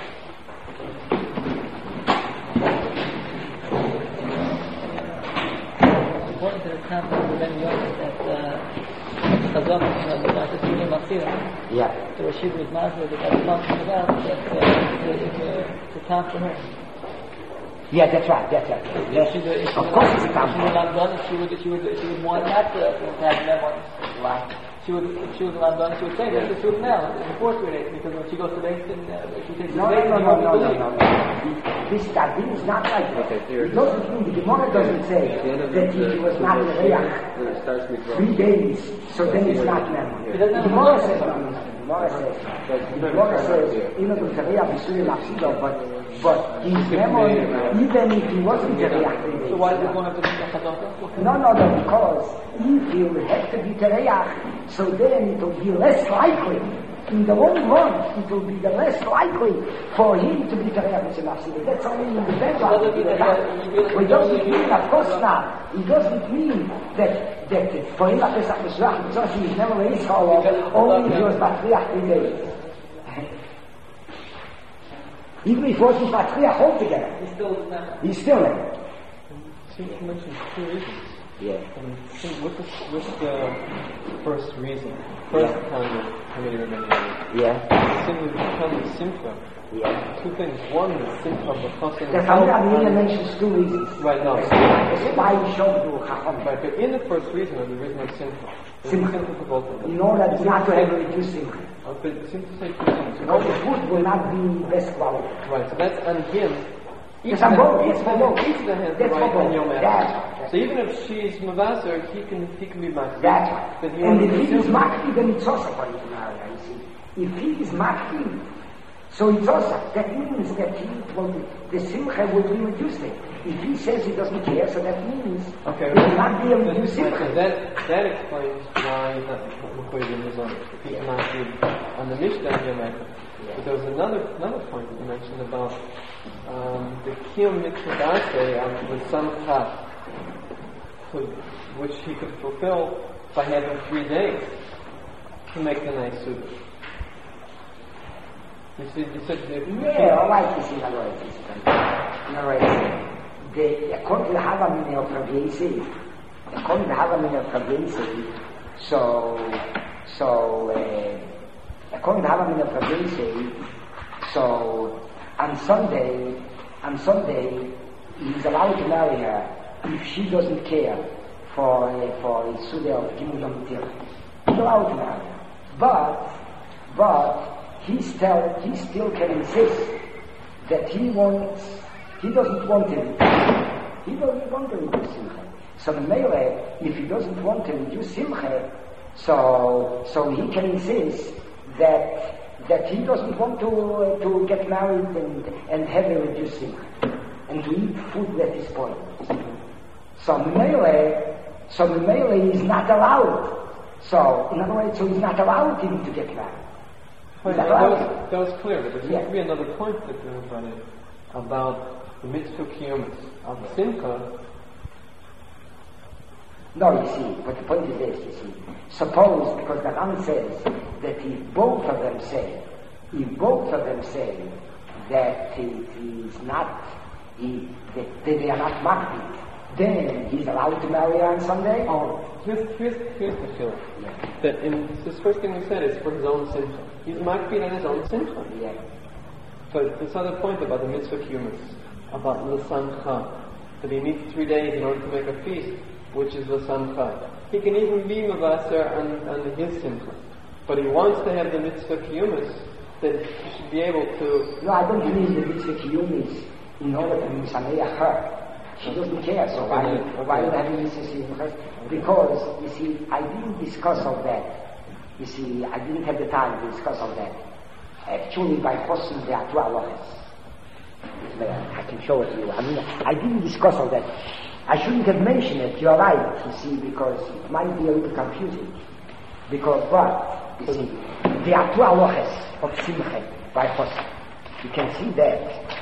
Speaker 4: According to the concept of Ben Yosef that Chazon, you know, the Dr. Sini Masira,
Speaker 2: yeah.
Speaker 4: the Rashid was Masira, that that's talking about, that uh, it's a, it's a time for her.
Speaker 2: Yeah, that's right, that's right.
Speaker 4: Yes. She would, she
Speaker 2: of
Speaker 4: would,
Speaker 2: course it's a time
Speaker 4: she would not done, she would, she would, she would want not to, to have that one.
Speaker 2: Right.
Speaker 4: She would, if she was not done, she would say that she would now, in the fourth grade, because when she goes to base, and uh, she takes
Speaker 2: no,
Speaker 4: the base,
Speaker 2: no, no, no, no, no,
Speaker 4: no,
Speaker 2: no. This Tadin is not like that. It doesn't mean, the Gemara doesn't say that he was not in the Reach three days, so then it's not memory. The Gemara says, no, no, no. The Gemara says, the Gemara says, even the Tereya B'Suri Mafsido, but, but his memory, even if he wasn't Tereya three days.
Speaker 4: So why does one have to be Chazon?
Speaker 2: No, no, no, because if he will have to be Tereya, so then it will be less likely. In the long run, it will be the less likely for him to be Tereya B'Suri. That's only in the background. It doesn't mean, of course not. It doesn't mean that, that for him, Pesach Mishloach, because he is never a Yisrael, only if he was Batriach three days. Even if he wasn't Batriach altogether.
Speaker 4: He's still there.
Speaker 2: He's still there.
Speaker 5: So you mentioned two reasons.
Speaker 2: Yeah.
Speaker 5: And so what's the, what's the first reason? First
Speaker 2: Yeah.
Speaker 5: kind of committee remember.
Speaker 2: Yeah.
Speaker 5: Simply become the simcha.
Speaker 2: Yeah.
Speaker 5: Two things. One is simcha of the costing.
Speaker 2: The Talmud mentions two reasons.
Speaker 5: Right now.
Speaker 2: It's why he showed you Chacham.
Speaker 5: Right, but in the first reason of the reason of simcha.
Speaker 2: Simcha.
Speaker 5: Simcha for both of them.
Speaker 2: In order not to have a reduced simcha.
Speaker 5: Uh, but simcha say two things.
Speaker 2: Because the food will not be best quality.
Speaker 5: Right, so that's on him.
Speaker 2: Yes, I'm both. Yes, for both.
Speaker 5: Each of them has the
Speaker 2: That's
Speaker 5: right
Speaker 2: for
Speaker 5: on Yom
Speaker 2: both.
Speaker 5: Echad.
Speaker 2: That's
Speaker 5: So even if she's mavaser, he can he can be makri.
Speaker 2: That's right.
Speaker 5: But he
Speaker 2: And
Speaker 5: only
Speaker 2: if he is
Speaker 5: simcha.
Speaker 2: makri, then it's also for him now, you see. If he is makri, so it's also, that means that he will be, the simcha will be reduced. If he says he doesn't care, so that means
Speaker 5: Okay.
Speaker 2: he will not be able to do
Speaker 5: Right, so
Speaker 2: simcha.
Speaker 5: that that explains why he's not Mechuyev in his own. He cannot be on the Mishnah and Yom Echad. But there was another another point that you mentioned about um, the Kiyum Mitzvah Dasei um, with some Chaf, which he could fulfill by having three days to make the nice suit. You said, you said that
Speaker 2: Yeah, all right, you see, all right, you see. All right. The, according to the Havamine of Rabbi Yosef, according to the Havamine of Rabbi Yosef, so, so, uh, according to the Havamine of Rabbi Yosef, so, on Sunday, on Sunday, he's allowed to marry her if she doesn't care for, uh, for the Suda of Gimel Yom Tir. He's allowed to marry her. But, but, he still, he still can insist that he wants, he doesn't want him. He doesn't want him to see her. So the Mele, if he doesn't want to reduce Simcha, so so he can insist that that he doesn't want to uh, to get married and and have a reduced Simcha and to eat food that is spoiled. So Mele, so the Mele is not allowed. So in other words, so he's not allowed even to get married.
Speaker 5: Right,
Speaker 2: That
Speaker 5: that,
Speaker 2: right?
Speaker 5: was, that was clear, but there seems
Speaker 2: Yeah.
Speaker 5: to be another point that you brought in about the mitzvah kiyumis of Simcha.
Speaker 2: No, you see, but the point is this, you see. Suppose, because the Ram says that if both of them say, if both of them say that he is not, he, that, that they are not makbid, then he's allowed to marry her on Sunday?
Speaker 5: Oh, here's, here's, here's the feeling.
Speaker 2: Yeah.
Speaker 5: That in this first thing we said is for his own Simcha. He's makbid on his own Simcha.
Speaker 2: Yeah.
Speaker 5: But this other point about the mitzvah kiyumis, about l'samcha, that he needs three days in order to make a feast, which is l'samcha. He can even be mavaser on, on his simcha. But he wants to have the mitzvah kiyumis, that he should be able to...
Speaker 2: No, I don't mean the mitzvah kiyum is in order to misameach her. She doesn't care, so why,
Speaker 5: Okay.
Speaker 2: why would I have mitzvah kiyum? Because, you see, I didn't discuss all that. You see, I didn't have the time to discuss all that. Actually, by Chosim, there are two halachas. I can show it to you. I mean, I didn't discuss all that. I shouldn't have mentioned it, you're right, you see, because it might be a little confusing. Because, but, you see, there are two halachas of Simcha by Chosim. You can see that.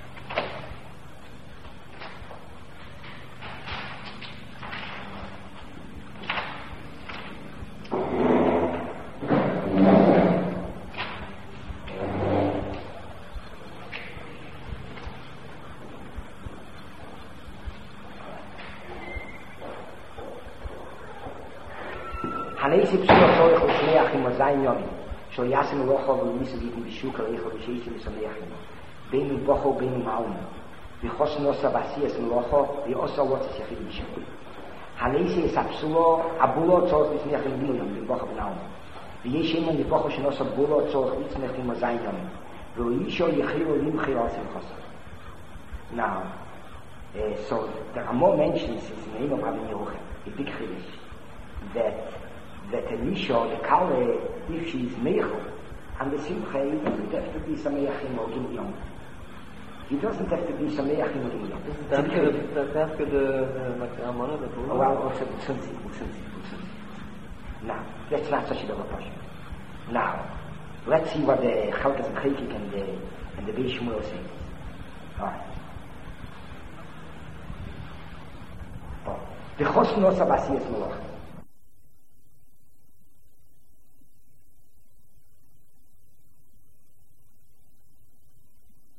Speaker 2: הנעשי פסול הצורך ושמח עם הזין יומים, שלא יעשה מלוכו ולמיסו גיתם בשוק הריחו ושייסי ושמח עמו, בין מבוכו ובין ממעון, וחוס נוסה ועשייס מלוכו, ועושה לוצס יחיד בשוק. הנעשי יש הפסולו, הבולו צורך לשמח עם בינוים, מבוכו ונעון. ויש אימו מבוכו שנוסה בולו צורך לשמח עם הזין יומים, ואישו יחילו למחיר על שמחוסו. Now, uh, so the Ramah mentions in the name of Rabbi Yerucham, a big chiddush, that that an Isha, the Kale, if she is Meichel, and the Simcha, he doesn't have to be Sameachim or Gimyom. He doesn't have to be Sameachim or Gimyom.
Speaker 5: That's after, that's after the, like, the Almana, the Bula?
Speaker 2: Oh, well, also, we'll see, we'll see, we'll see. Now, that's not such a double question. Now, let's see what the Chalkas and Chaykik and the, and the Beis Shmuel say. Alright. The Chos Nosa Basiyas Melach.